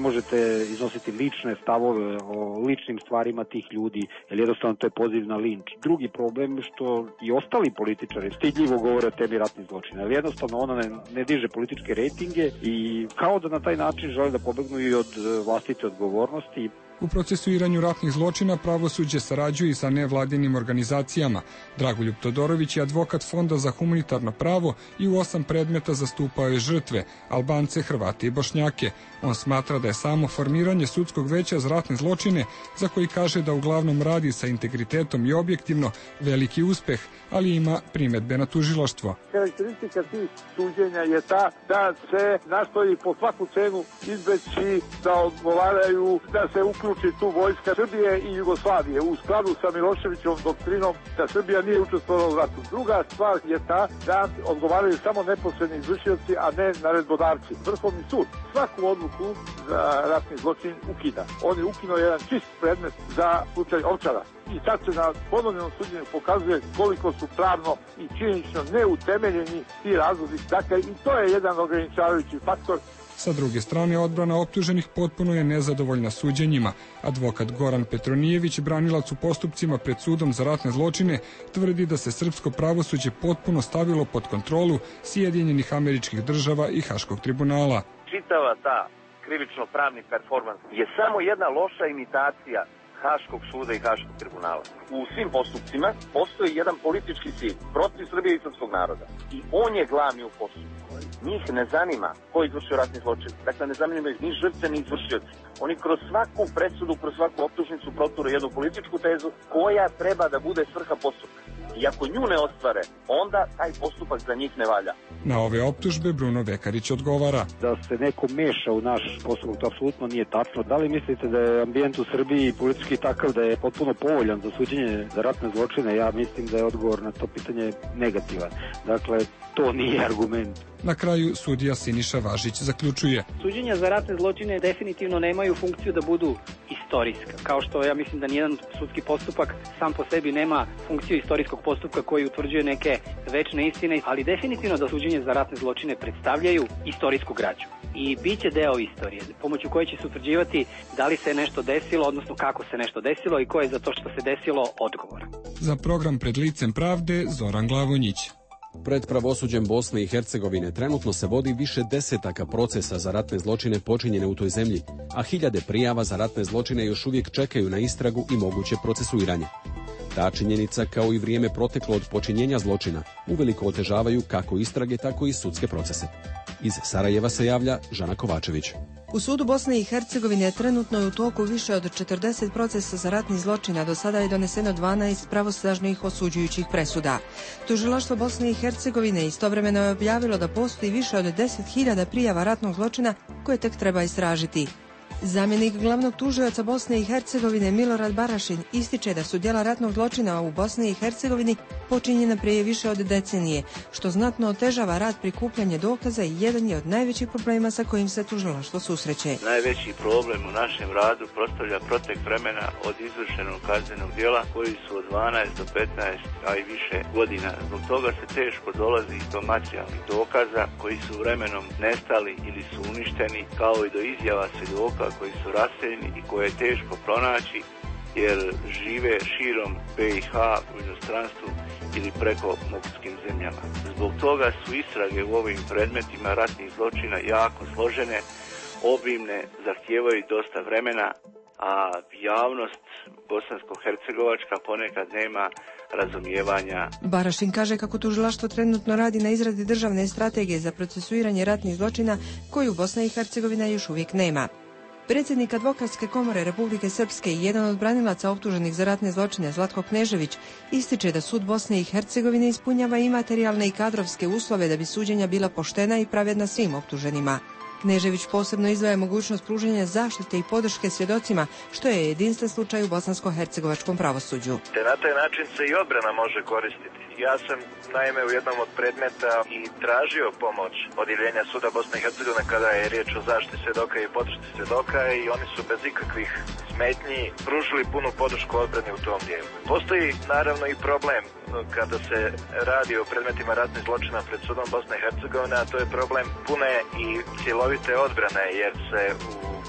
možete iznositi lične stavove o ličnim stvarima tih ljudi, jer jednostavno to je poziv na linč. Drugi problem je što i ostali političari stidljivo govore o temi ratnih zločina, jer jednostavno ona ne, ne diže političke rejtinge i kao da na taj način žele da pobegnu i od vlastite odgovornosti. U procesuiranju ratnih zločina pravosuđe sarađuje i sa nevladinim organizacijama. Dragoljub Todorović je advokat Fonda za humanitarno pravo i u osam predmeta zastupao je žrtve, Albance, Hrvate i Bošnjake. On smatra da je samo formiranje sudskog veća za ratne zločine, za koji kaže da uglavnom radi sa integritetom i objektivno, veliki uspeh, ali ima primedbe na tužilaštvo. Karakteristika tih suđenja je ta da se nastoji po svaku cenu izbeći da odgovaraju, da se uključi tu vojska Srbije i Jugoslavije u skladu sa Miloševićevom doktrinom da Srbija nije učestvovala u ratu. Druga stvar je ta da odgovaraju samo neposredni izvršioci, a ne naredbodavci. Vrhovni sud svaku odluku za ratni zločin ukida. On je ukinuo jedan čist predmet za slučaj Ovčara. I sad se na ponovljenom suđenju pokazuje koliko su pravno i činjenično neutemeljeni ti razlozi. Dakle, i to je jedan ograničavajući faktor. Sa druge strane, odbrana optuženih potpuno je nezadovoljna suđenjima. Advokat Goran Petronijević, branilac u postupcima pred sudom za ratne zločine, tvrdi da se srpsko pravosuđe potpuno stavilo pod kontrolu Sjedinjenih Američkih Država i Haškog tribunala. Čitava ta krivično-pravni performans je samo jedna loša imitacija Haškog suda i Haškog tribunala. U svim postupcima postoji jedan politički cilj protiv Srbije i srpskog naroda. I on je glavni u postupku. Njih ne zanima ko je izvršio ratni zločin. Dakle, ne zanima ih ni žrtve, ni izvršioci. Oni kroz svaku presudu, kroz svaku optužnicu proture jednu političku tezu koja treba da bude svrha postupka. I ako nju ne ostvare, onda taj postupak za njih ne valja. Na ove optužbe Bruno Vekarić odgovara. Da se neko meša u naš postupak, to apsolutno nije tačno. Da li mislite da je ambijent u Srbiji politički takav da je potpuno povoljan za suđenje za ratne zločine? Ja mislim da je odgovor na to pitanje negativan. Dakle, to nije argument. Na kraju sudija Siniša Važić zaključuje. Suđenja za ratne zločine definitivno nemaju funkciju da budu istorijska. Kao što ja mislim da nijedan sudski postupak sam po sebi nema funkciju istorijskog postupka koji utvrđuje neke večne istine, ali definitivno da suđenje za ratne zločine predstavljaju istorijsku građu. I bit će deo istorije, pomoću koje će se utvrđivati da li se nešto desilo, odnosno kako se nešto desilo i ko je za to što se desilo odgovoran. Za program Pred licem pravde Zoran Glavonjić. Pred pravosuđem Bosne i Hercegovine trenutno se vodi više desetaka procesa za ratne zločine počinjene u toj zemlji, a hiljade prijava za ratne zločine još uvijek čekaju na istragu i moguće procesuiranje. Ta činjenica, kao i vrijeme proteklo od počinjenja zločina, uveliko otežavaju kako istrage, tako i sudske procese. Iz Sarajeva se javlja Žana Kovačević. U sudu Bosne i Hercegovine trenutno je u toku više od četrdeset procesa za ratni zločina. Do sada je doneseno dvanaest pravosnažnih osuđujućih presuda. Tužilaštvo Bosne i Hercegovine istovremeno je objavilo da postoji više od deset hiljada prijava ratnog zločina koje tek treba istražiti. Zamjenik glavnog tužioca Bosne i Hercegovine Milorad Barašin ističe da su djela ratnog zločina u Bosni i Hercegovini počinjena prije više od decenije, što znatno otežava rad prikupljanja dokaza i jedan je od najvećih problema sa kojim se tužilaštvo susreće. Najveći problem u našem radu predstavlja protek vremena od izvršenog kaznenog djela koji su od dvanaest do petnaest, a i više godina. Zbog toga se teško dolazi do materijalnih dokaza koji su vremenom nestali ili su uništeni, kao i do izjava svjedoka koji su raseljeni i koje je teško pronaći jer žive širom B i H u inostranstvu ili preko mogućskim zemljama. Zbog toga su istrage u ovim predmetima ratnih zločina jako složene, obimne, zahtijevaju dosta vremena, a javnost bosansko-hercegovačka ponekad nema razumijevanja. Barašin kaže kako tužilaštvo trenutno radi na izradi državne strategije za procesuiranje ratnih zločina koju Bosna i Hercegovina još uvijek nema. Predsjednik Advokatske komore Republike Srpske i jedan od branilaca optuženih za ratne zločine Zlatko Knežević ističe da sud Bosne i Hercegovine ispunjava i materijalne i kadrovske uslove da bi suđenja bila poštena i pravedna svim optuženima. Knežević posebno izdvaja mogućnost pružanja zaštite i podrške svjedocima, što je jedinstven slučaj u bosansko-hercegovačkom pravosuđu. Te na taj način se i odbrana može koristiti. Ja sam naime u jednom od predmeta i tražio pomoć odjeljenja suda Bosne i Hercegovine kada je riječ o zaštiti svjedoka i podršci svjedoka i oni su bez ikakvih smetnji pružili punu podršku odbrani u tom dijelu. Postoji naravno i problem kada se radi o predmetima ratnih zločina pred sudom Bosne i Hercegovine, a to je problem pune i cjelovite odbrane jer se u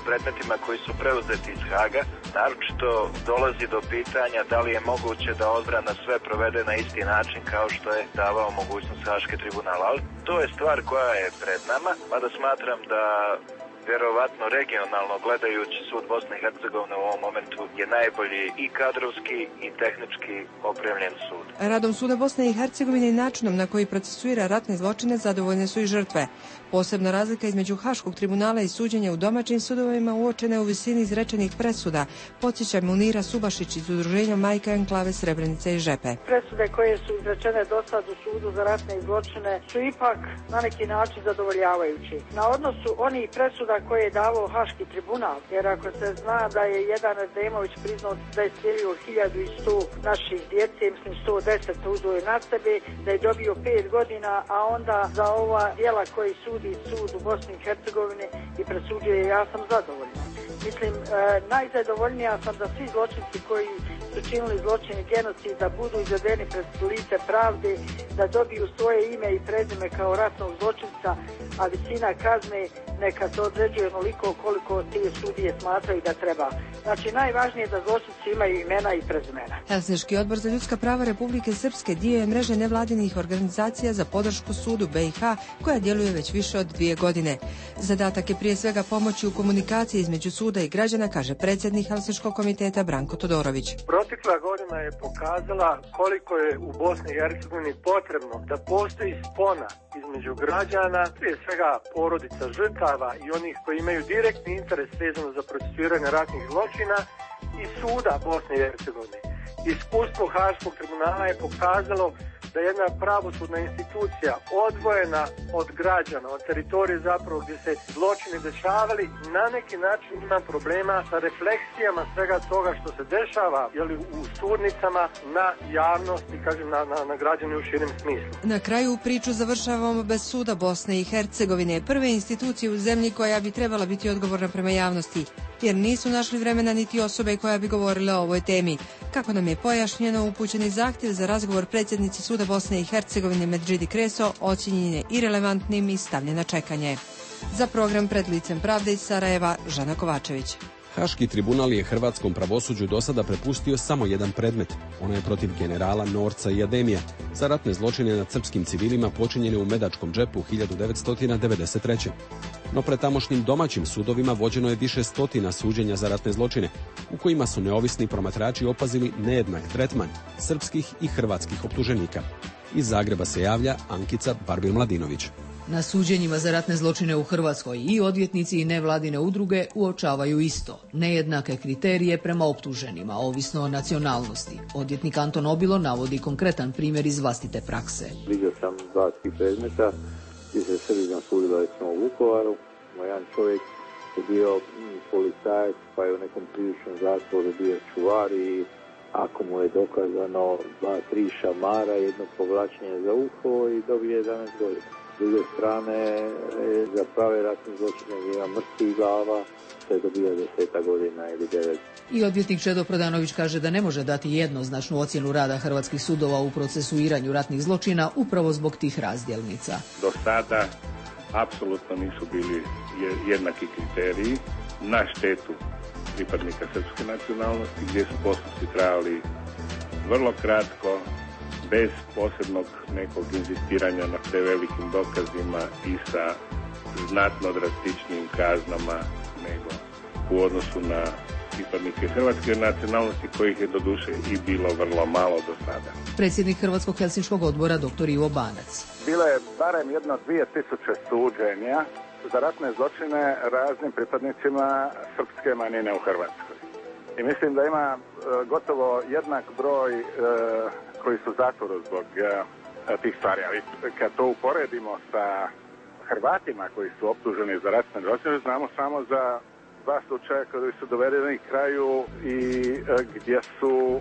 predmetima koji su preuzeti iz Haga. Naročito dolazi do pitanja da li je moguće da odbrana sve provede na isti način kao što je davao mogućnost Haški tribunal. Ali to je stvar koja je pred nama, mada smatram da vjerovatno regionalno gledajući sud Bosne i Hercegovine u ovom momentu je najbolji i kadrovski i tehnički opremljen sud. Radom suda Bosne i Hercegovine i načinom na koji procesuira ratne zločine zadovoljne su i žrtve. Posebna razlika između Haškog tribunala i suđenja u domaćim sudovima uočena je u visini izrečenih presuda, podsjeća Munira Subašić iz udruženja Majka Enklave Srebrenice i Žepe. Presude koje su izrečene do sad u sudu za ratne zločine su ipak na neki način zadovoljavajući. Na odnosu onih presuda koje je davao Haški tribunal, jer ako se zna da je jedan Demović priznao da je strijelio hiljadu i sto naših djece, mislim sto deset uzeo je na sebe, da je dobio pet godina, a onda za ova djela koji sudi sud u Bosni i Hercegovini i presuđuje, ja sam zadovoljna. Mislim, e, najzadovoljnija sam da svi zločinci koji su činili zločin i genocid da budu izvedeni pred lice pravde, da dobiju svoje ime i prezime kao ratnog zločinca, a visina kazne neka se određuje onoliko koliko te sudije smatraju da treba. Znači, najvažnije je da zločinci imaju imena i prezimena. Helsinški odbor za ljudska prava Republike Srpske dio je mreže nevladinih organizacija za podršku sudu B i H koja djeluje već više od dvije godine. Zadatak je prije svega pomoći u komunikaciji između suda i građana, kaže predsjednik Helsinškog komiteta Branko Todorović. Protekla godina je pokazala koliko je u Bosni i Hercegovini potrebno da postoji spona između građana, prije svega porodica žrtava i onih koji imaju direktni interes vezano za procesuiranje ratnih zločina i suda Bosne i Hercegovine. Iskustvo Haškog tribunala je pokazalo da jedna pravosudna institucija odvojena od građana, od teritorije zapravo gdje se zločini dešavali, na neki način ima problema sa refleksijama svega toga što se dešava jeli, u sudnicama na javnost i kažem na, na, na građane u širem smislu. Na kraju priču završavamo bez suda Bosne i Hercegovine, prve institucije u zemlji koja bi trebala biti odgovorna prema javnosti, jer nisu našli vremena niti osobe koja bi govorila o ovoj temi. Kako nam je pojašnjeno, upućeni zahtjev za razgovor predsjednici suda Bosne i Hercegovine Medžidi Kreso ocijenjen je irelevantnim i stavljen na čekanje. Za program Pred licem pravde iz Sarajeva, Žana Kovačević. Haški tribunal je hrvatskom pravosuđu do sada prepustio samo jedan predmet. Ono je protiv generala Norca i Ademija za ratne zločine nad srpskim civilima počinjene u Medačkom džepu hiljadu devetsto devedeset treće. No pred tamošnjim domaćim sudovima vođeno je više stotina suđenja za ratne zločine, u kojima su neovisni promatrači opazili nejednak tretman srpskih i hrvatskih optuženika. Iz Zagreba se javlja Ankica Barbil-Mladinović. Na suđenjima za ratne zločine u Hrvatskoj i odvjetnici i nevladine udruge uočavaju isto, nejednake kriterije prema optuženima, ovisno o nacionalnosti. Odvjetnik Anton Obilo navodi konkretan primjer iz vlastite prakse. Vidio sam dva tih predmeta gdje se Srbijom sudilo recimo u Vukovaru. Jedan čovjek je bio policajac pa je u nekom krivičnom zatvoru bio čuvar i ako mu je dokazano dva, tri šamara, jedno povlačenje za uho i dobije jedanaest godina. S druge strane, za prave ratne zločine ima mrtvih glava, se dobija deseta godina ili devet. I odvjetnik Čedo Prodanović kaže da ne može dati jednoznačnu ocjenu rada hrvatskih sudova u procesuiranju ratnih zločina upravo zbog tih razdjelnica. Do sada apsolutno nisu bili jednaki kriteriji na štetu pripadnika srpske nacionalnosti, gdje su postupci trajali vrlo kratko, bez posebnog nekog inzistiranja na prevelikim dokazima i sa znatno drastičnijim kaznama nego u odnosu na pripadnike hrvatske nacionalnosti, kojih je doduše i bilo vrlo malo do sada. Predsjednik Hrvatskog helsinškog odbora dr. Ivo Banac. Bilo je barem jedno dvije tisuće suđenja za ratne zločine raznim pripadnicima srpske manjine u Hrvatskoj. I mislim da ima e, gotovo jednak broj e, koji su u zatvoru zbog e, tih stvari. Ali kad to uporedimo sa Hrvatima koji su optuženi za ratne zločine, znamo samo za dva slučaja koji su dovedeni kraju i e, gdje su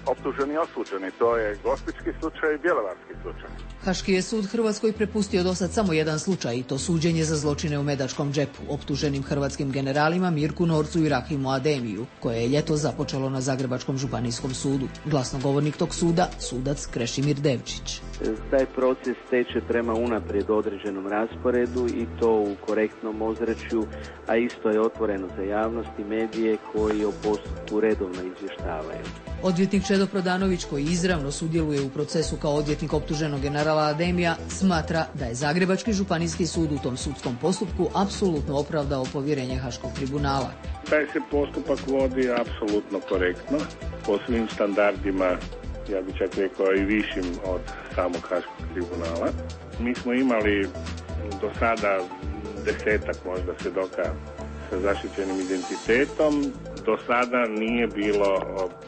optuženi i osuđeni. To je gospićki slučaj i bjelovarski slučaj. Haški je sud Hrvatskoj prepustio do sad samo jedan slučaj i to suđenje za zločine u Medačkom džepu, optuženim hrvatskim generalima Mirku Norcu i Rahimu Ademiju, koje je ljeto započelo na Zagrebačkom županijskom sudu. Glasnogovornik tog suda, sudac Krešimir Devčić. Taj proces teče prema unaprijed određenom rasporedu i to u korektnom ozračju, a isto je otvoreno za javnost i medije koji o postupku redovno izvještavaju. Odvjetnik Čedo Prodanović, koji izravno sudjeluje u procesu kao odvjetnik optuženog generala Ademija, smatra da je Zagrebački županijski sud u tom sudskom postupku apsolutno opravdao povjerenje Haškog tribunala. Taj se postupak vodi apsolutno korektno, po svim standardima, ja bih čak rekao i višim od samog Haškog tribunala. Mi smo imali do sada desetak možda svjedoka sa zaštićenim identitetom. Do sada nije bilo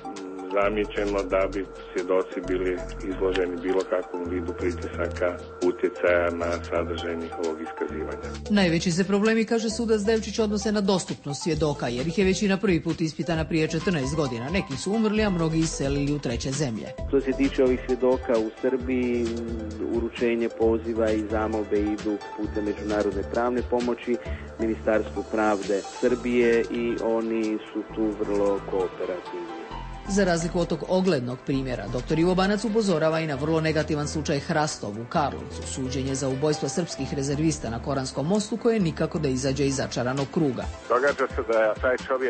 zamijećeno da bi svjedoci bili izloženi bilo kakvom vidu pritisaka, utjecaja na sadržaj njihovog iskazivanja. Najveći se problemi, kaže sudac Devčić, odnose na dostupnost svjedoka, jer ih je većina prvi put ispitana prije četrnaest godina. Neki su umrli, a mnogi iselili u treće zemlje. Što se tiče ovih svjedoka u Srbiji, uručenje poziva i zamolbe idu putem međunarodne pravne pomoći Ministarstvu pravde Srbije i oni su tu vrlo kooperativni. Za razliku od tog oglednog primjera, doktor Ivo Banac upozorava i na vrlo negativan slučaj Hrastov u Karlovcu, suđenje za ubojstvo srpskih rezervista na Koranskom mostu koje nikako da izađe iz začaranog kruga. Događa se da je taj čovjek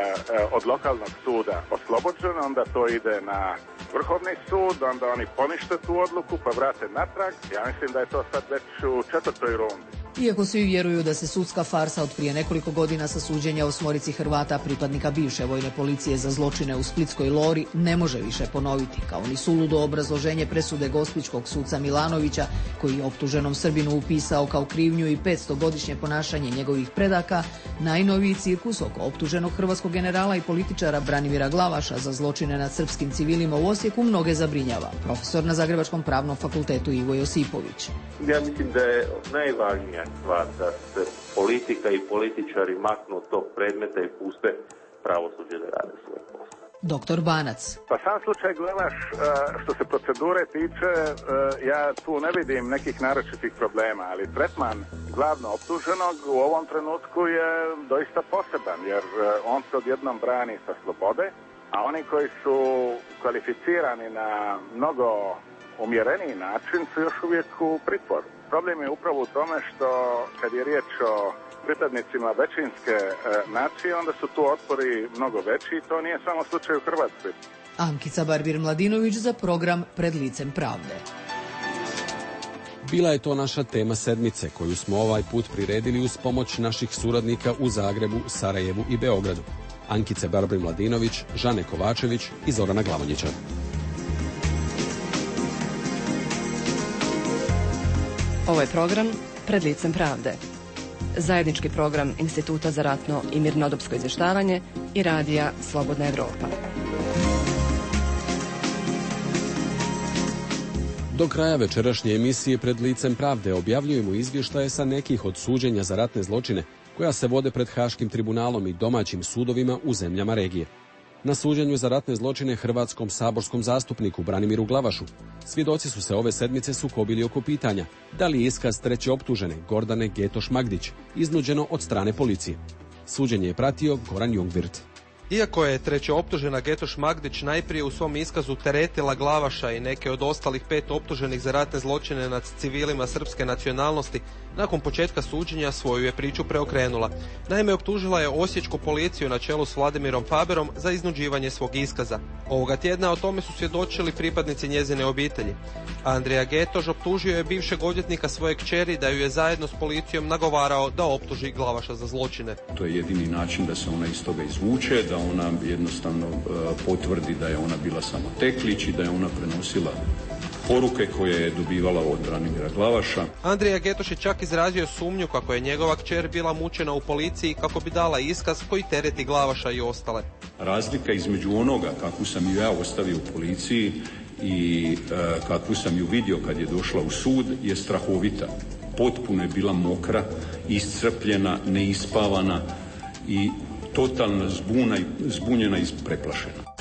od lokalnog suda oslobođen, onda to ide na Vrhovni sud, onda oni ponište tu odluku pa vrate natrag. Ja mislim da je to sad već u četvrtoj rundi. Iako svi vjeruju da se sudska farsa od prije nekoliko godina sa suđenja osmorici Hrvata, pripadnika bivše vojne policije za zločine u Splitskoj Lori, ne može više ponoviti, kao ni suludo obrazloženje presude gospićkog suca Milanovića, koji je optuženom Srbinu upisao kao krivnju i petstogodišnje ponašanje njegovih predaka, najnoviji cirkus oko optuženog hrvatskog generala i političara Branimira Glavaša za zločine nad srpskim civilima u Osijeku mnoge zabrinjava. Profesor na Zagrebačkom pravnom fakultetu Ivo Josipović. Ja mislim da je najvažnija stvar da se politika i političari maknu od tog predmeta i puste pravosuđe da rade svoj posao. Doktor Banac. Pa sam slučaj Glavaš, što se procedure tiče, ja tu ne vidim nekih naročitih problema, ali tretman glavno optuženog u ovom trenutku je doista poseban, jer on se odjednom brani sa slobode, a oni koji su kvalificirani na mnogo umjereniji način su još uvijek u pritvoru. Problem je upravo u tome što kad je riječ o pripadnicima većinske e, nacije, onda su tu otpori mnogo veći i to nije samo slučaj u Hrvatskoj. Ankica Barbir-Mladinović za program Pred licem pravde. Bila je to naša tema sedmice, koju smo ovaj put priredili uz pomoć naših suradnika u Zagrebu, Sarajevu i Beogradu. Ankice Barbir-Mladinović, Žane Kovačević i Zorana Glavonjića. Ovo je program Pred licem pravde. Zajednički program Instituta za ratno i mirnodopsko izvještavanje i radija Slobodna Evropa. Do kraja večerašnje emisije Pred licem pravde objavljujemo izvještaje sa nekih od suđenja za ratne zločine koja se vode pred Haškim tribunalom i domaćim sudovima u zemljama regije. Na suđenju za ratne zločine hrvatskom saborskom zastupniku Branimiru Glavašu svjedoci su se ove sedmice sukobili oko pitanja da li je iskaz treće optužene Gordane Getoš Magdić iznuđeno od strane policije. Suđenje je pratio Goran Jungwirth. Iako je treće optužena Getoš Magdić najprije u svom iskazu teretila Glavaša i neke od ostalih pet optuženih za ratne zločine nad civilima srpske nacionalnosti, nakon početka suđenja svoju je priču preokrenula. Naime, optužila je osječku policiju na čelu s Vladimirom Faberom za iznuđivanje svog iskaza. Ovoga tjedna o tome su svjedočili pripadnici njezine obitelji. Andrija Getoš optužio je bivšeg odvjetnika svoje kćeri da ju je zajedno s policijom nagovarao da optuži Glavaša za zločine. To je jedini način da se ona iz toga izvuče, da ona jednostavno uh, potvrdi da je ona bila samo teklić i da je ona prenosila poruke koje je dobivala od Branimira Glavaša. Andrija Getoš je čak izrazio sumnju kako je njegova kćer bila mučena u policiji kako bi dala iskaz koji tereti Glavaša i ostale. Razlika između onoga kakvu sam ju ja ostavio u policiji i uh, kakvu sam ju vidio kad je došla u sud je strahovita. Potpuno je bila mokra, iscrpljena, neispavana i totalno zbuna, zbunjena i preplašena.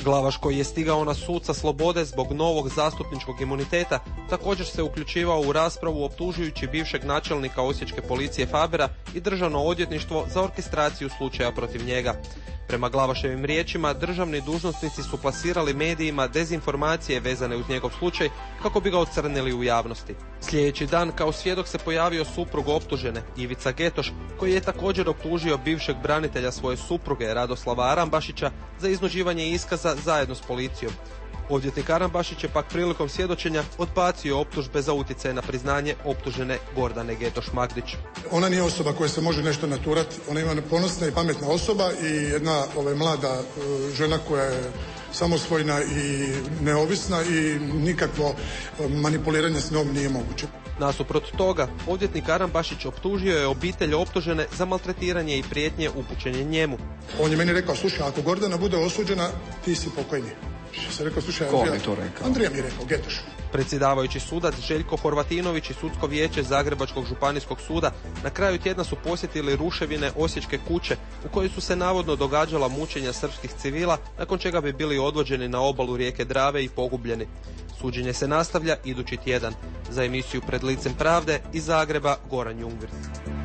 Glavaš, koji je stigao na sud sa slobode zbog novog zastupničkog imuniteta, također se uključivao u raspravu optužujući bivšeg načelnika osječke policije Fabera i državno odvjetništvo za orkestraciju slučaja protiv njega. Prema Glavaševim riječima, državni dužnosnici su plasirali medijima dezinformacije vezane uz njegov slučaj kako bi ga ocrnili u javnosti. Sljedeći dan kao svjedok se pojavio suprug optužene, Ivica Getoš, koji je također optužio bivšeg branitelja svoje supruge Radoslava Arambašića za iznuđivanje iskaza zajedno s policijom. Odvjetnik Arambašić je pak prilikom svjedočenja odbacio optužbe za utjecaj na priznanje optužene Gordane Getoš Magdić. Ona nije osoba koja se može nešto naturati, ona ima ponosna i pametna osoba i jedna ove, mlada uh, žena koja je samosvojna i neovisna i nikakvo manipuliranje s njom nije moguće. Nasuprot toga, odvjetnik Arambašić optužio je obitelj optužene za maltretiranje i prijetnje upućenje njemu. On je meni rekao, slušaj, ako Gordana bude osuđena, ti si pokojni. Što sam rekao, slušaj, Andrija, to rekao? Andrija mi je rekao, Getoš. Predsjedavajući sudac Željko Horvatinović i sudsko vijeće Zagrebačkog županijskog suda na kraju tjedna su posjetili ruševine Osječke kuće u kojoj su se navodno događala mučenja srpskih civila, nakon čega bi bili odvođeni na obalu rijeke Drave i pogubljeni. Suđenje se nastavlja idući tjedan. Za emisiju Pred licem pravde iz Zagreba, Goran Jungwirth.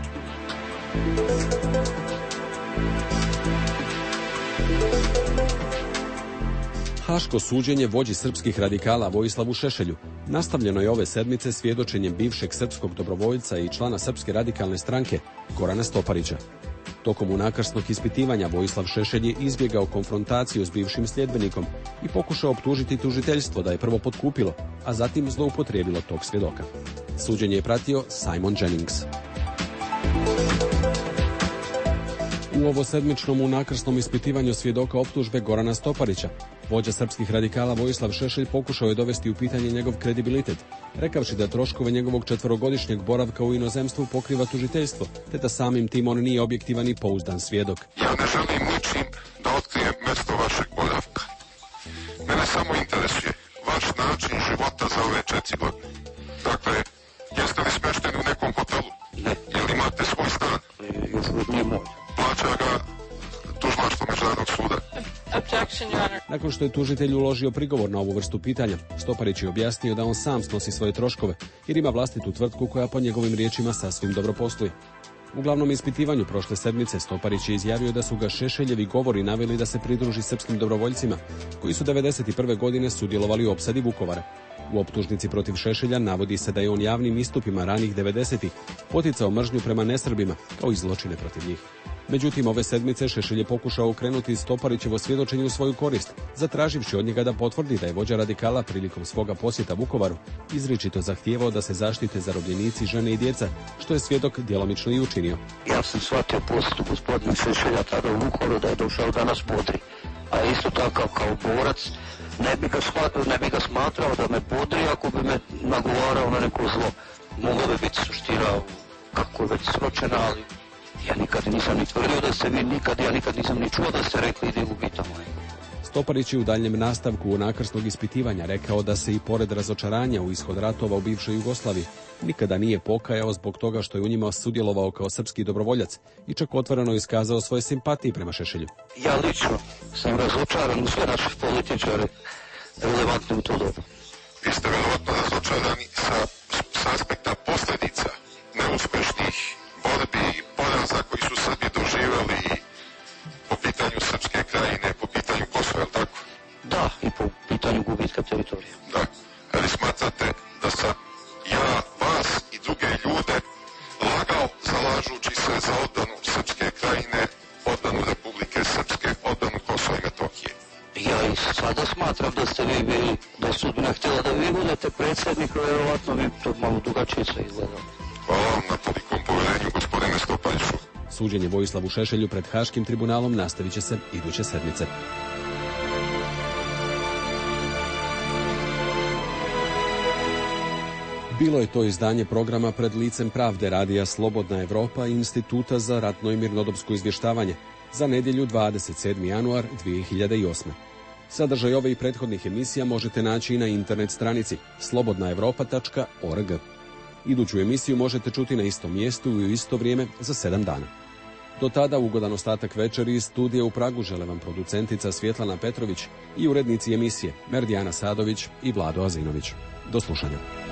Haško suđenje vođi srpskih radikala Vojislavu Šešelju nastavljeno je ove sedmice svjedočenjem bivšeg srpskog dobrovoljca i člana Srpske radikalne stranke Gorana Stoparića. Tokom unakrsnog ispitivanja Vojislav Šešelj je izbjegao konfrontaciju s bivšim sljedbenikom i pokušao optužiti tužiteljstvo da je prvo potkupilo, a zatim zloupotrijebilo tog svjedoka. Suđenje je pratio Simon Jennings. U ovosedmičnom unakrsnom ispitivanju svjedoka optužbe Gorana Stoparića, vođa srpskih radikala Vojislav Šešelj pokušao je dovesti u pitanje njegov kredibilitet, rekavši da troškove njegovog četverogodišnjeg boravka u inozemstvu pokriva tužiteljstvo, te da samim tim on nije objektivan i pouzdan svjedok. Ja ne želim ničim da otkrijem mjesto vašeg boravka. Mene samo interesuje vaš način života za ove četiri godine. Dakle, jeste li smješteni u nekom hotelu? Ne. Jel imate svoj stan? Još uvijek nije moj. Plaća ga tužilaštvo međunarodnog suda. Nakon što je tužitelj uložio prigovor na ovu vrstu pitanja, Stoparić je objasnio da on sam snosi svoje troškove jer ima vlastitu tvrtku koja po njegovim riječima sasvim dobro posluje. U glavnom ispitivanju prošle sedmice Stoparić je izjavio da su ga Šešeljevi govori naveli da se pridruži srpskim dobrovoljcima koji su devedeset prve godine sudjelovali u opsadi Vukovara. U optužnici protiv Šešelja navodi se da je on javnim istupima ranih devedesetih poticao mržnju prema nesrbima kao i zločine protiv njih. Međutim, ove sedmice Šešelj je pokušao okrenuti Stoparićevo svjedočenje u svoju korist, zatraživši od njega da potvrdi da je vođa radikala prilikom svoga posjeta Vukovaru izričito zahtijevao da se zaštite zarobljenici, žene i djeca, što je svjedok djelomično i učinio. Ja sam shvatio posjetu gospodina Šešelja tada u Vukovaru da je došao da nas bodri, a isto tako kao borac ne bi ga shvatio, ne bi ga smatrao da me bodri ako bi me nagovarao na neko zlo. Moglo bi biti suština kako je već sročena, ali ja nikad nisam ni tvrdio da ste vi nikad, ja nikad nisam ni čuo da ste rekli idi ubita moje. Stoparić je u daljnjem nastavku unakrsnog ispitivanja rekao da se i pored razočaranja u ishod ratova u bivšoj Jugoslaviji nikada nije pokajao zbog toga što je u njima sudjelovao kao srpski dobrovoljac i čak otvoreno iskazao svoje simpatije prema Šešelju. Ja lično sam razočaran u sve naše političare relevantne u to dobu. Vi ste verovatno razočarani sa, sa aspekta posljedica neuspešnih borbi i poraza koji su Srbi doživjeli po pitanju srpske krajine, po pitanju Kosova, je li tako? Da, i po pitanju gubitka teritorija. Da, ali smatrate da sam ja, vas i druge ljude lagao zalažući se za odbranu srpske krajine, odbranu Republike Srpske, odbranu Kosova i Metohije? Ja i sada smatram da ste vi bili, da je sudbina htjela da vi budete predsjednik, vjerovatno bi to malo drugačije se izgledalo. Hvala vam na tolikom povjerenju, gospodine Stopariću. Suđenje Vojislavu Šešelju pred Haškim tribunalom nastavit će se iduće sedmice. Bilo je to izdanje programa Pred licem pravde radija Slobodna Evropa i Instituta za ratno i mirnodopsko izvještavanje za nedjelju dvadeset sedmi januar dvije hiljade osme. Sadržaj ove i prethodnih emisija možete naći i na internet stranici slobodna evropa tačka org. Iduću emisiju možete čuti na istom mjestu i u isto vrijeme za sedam dana. Do tada ugodan ostatak večeri iz studija u Pragu žele vam producentica Svjetlana Petrović i urednici emisije Merdijana Sadović i Vlado Azinović. Do slušanja.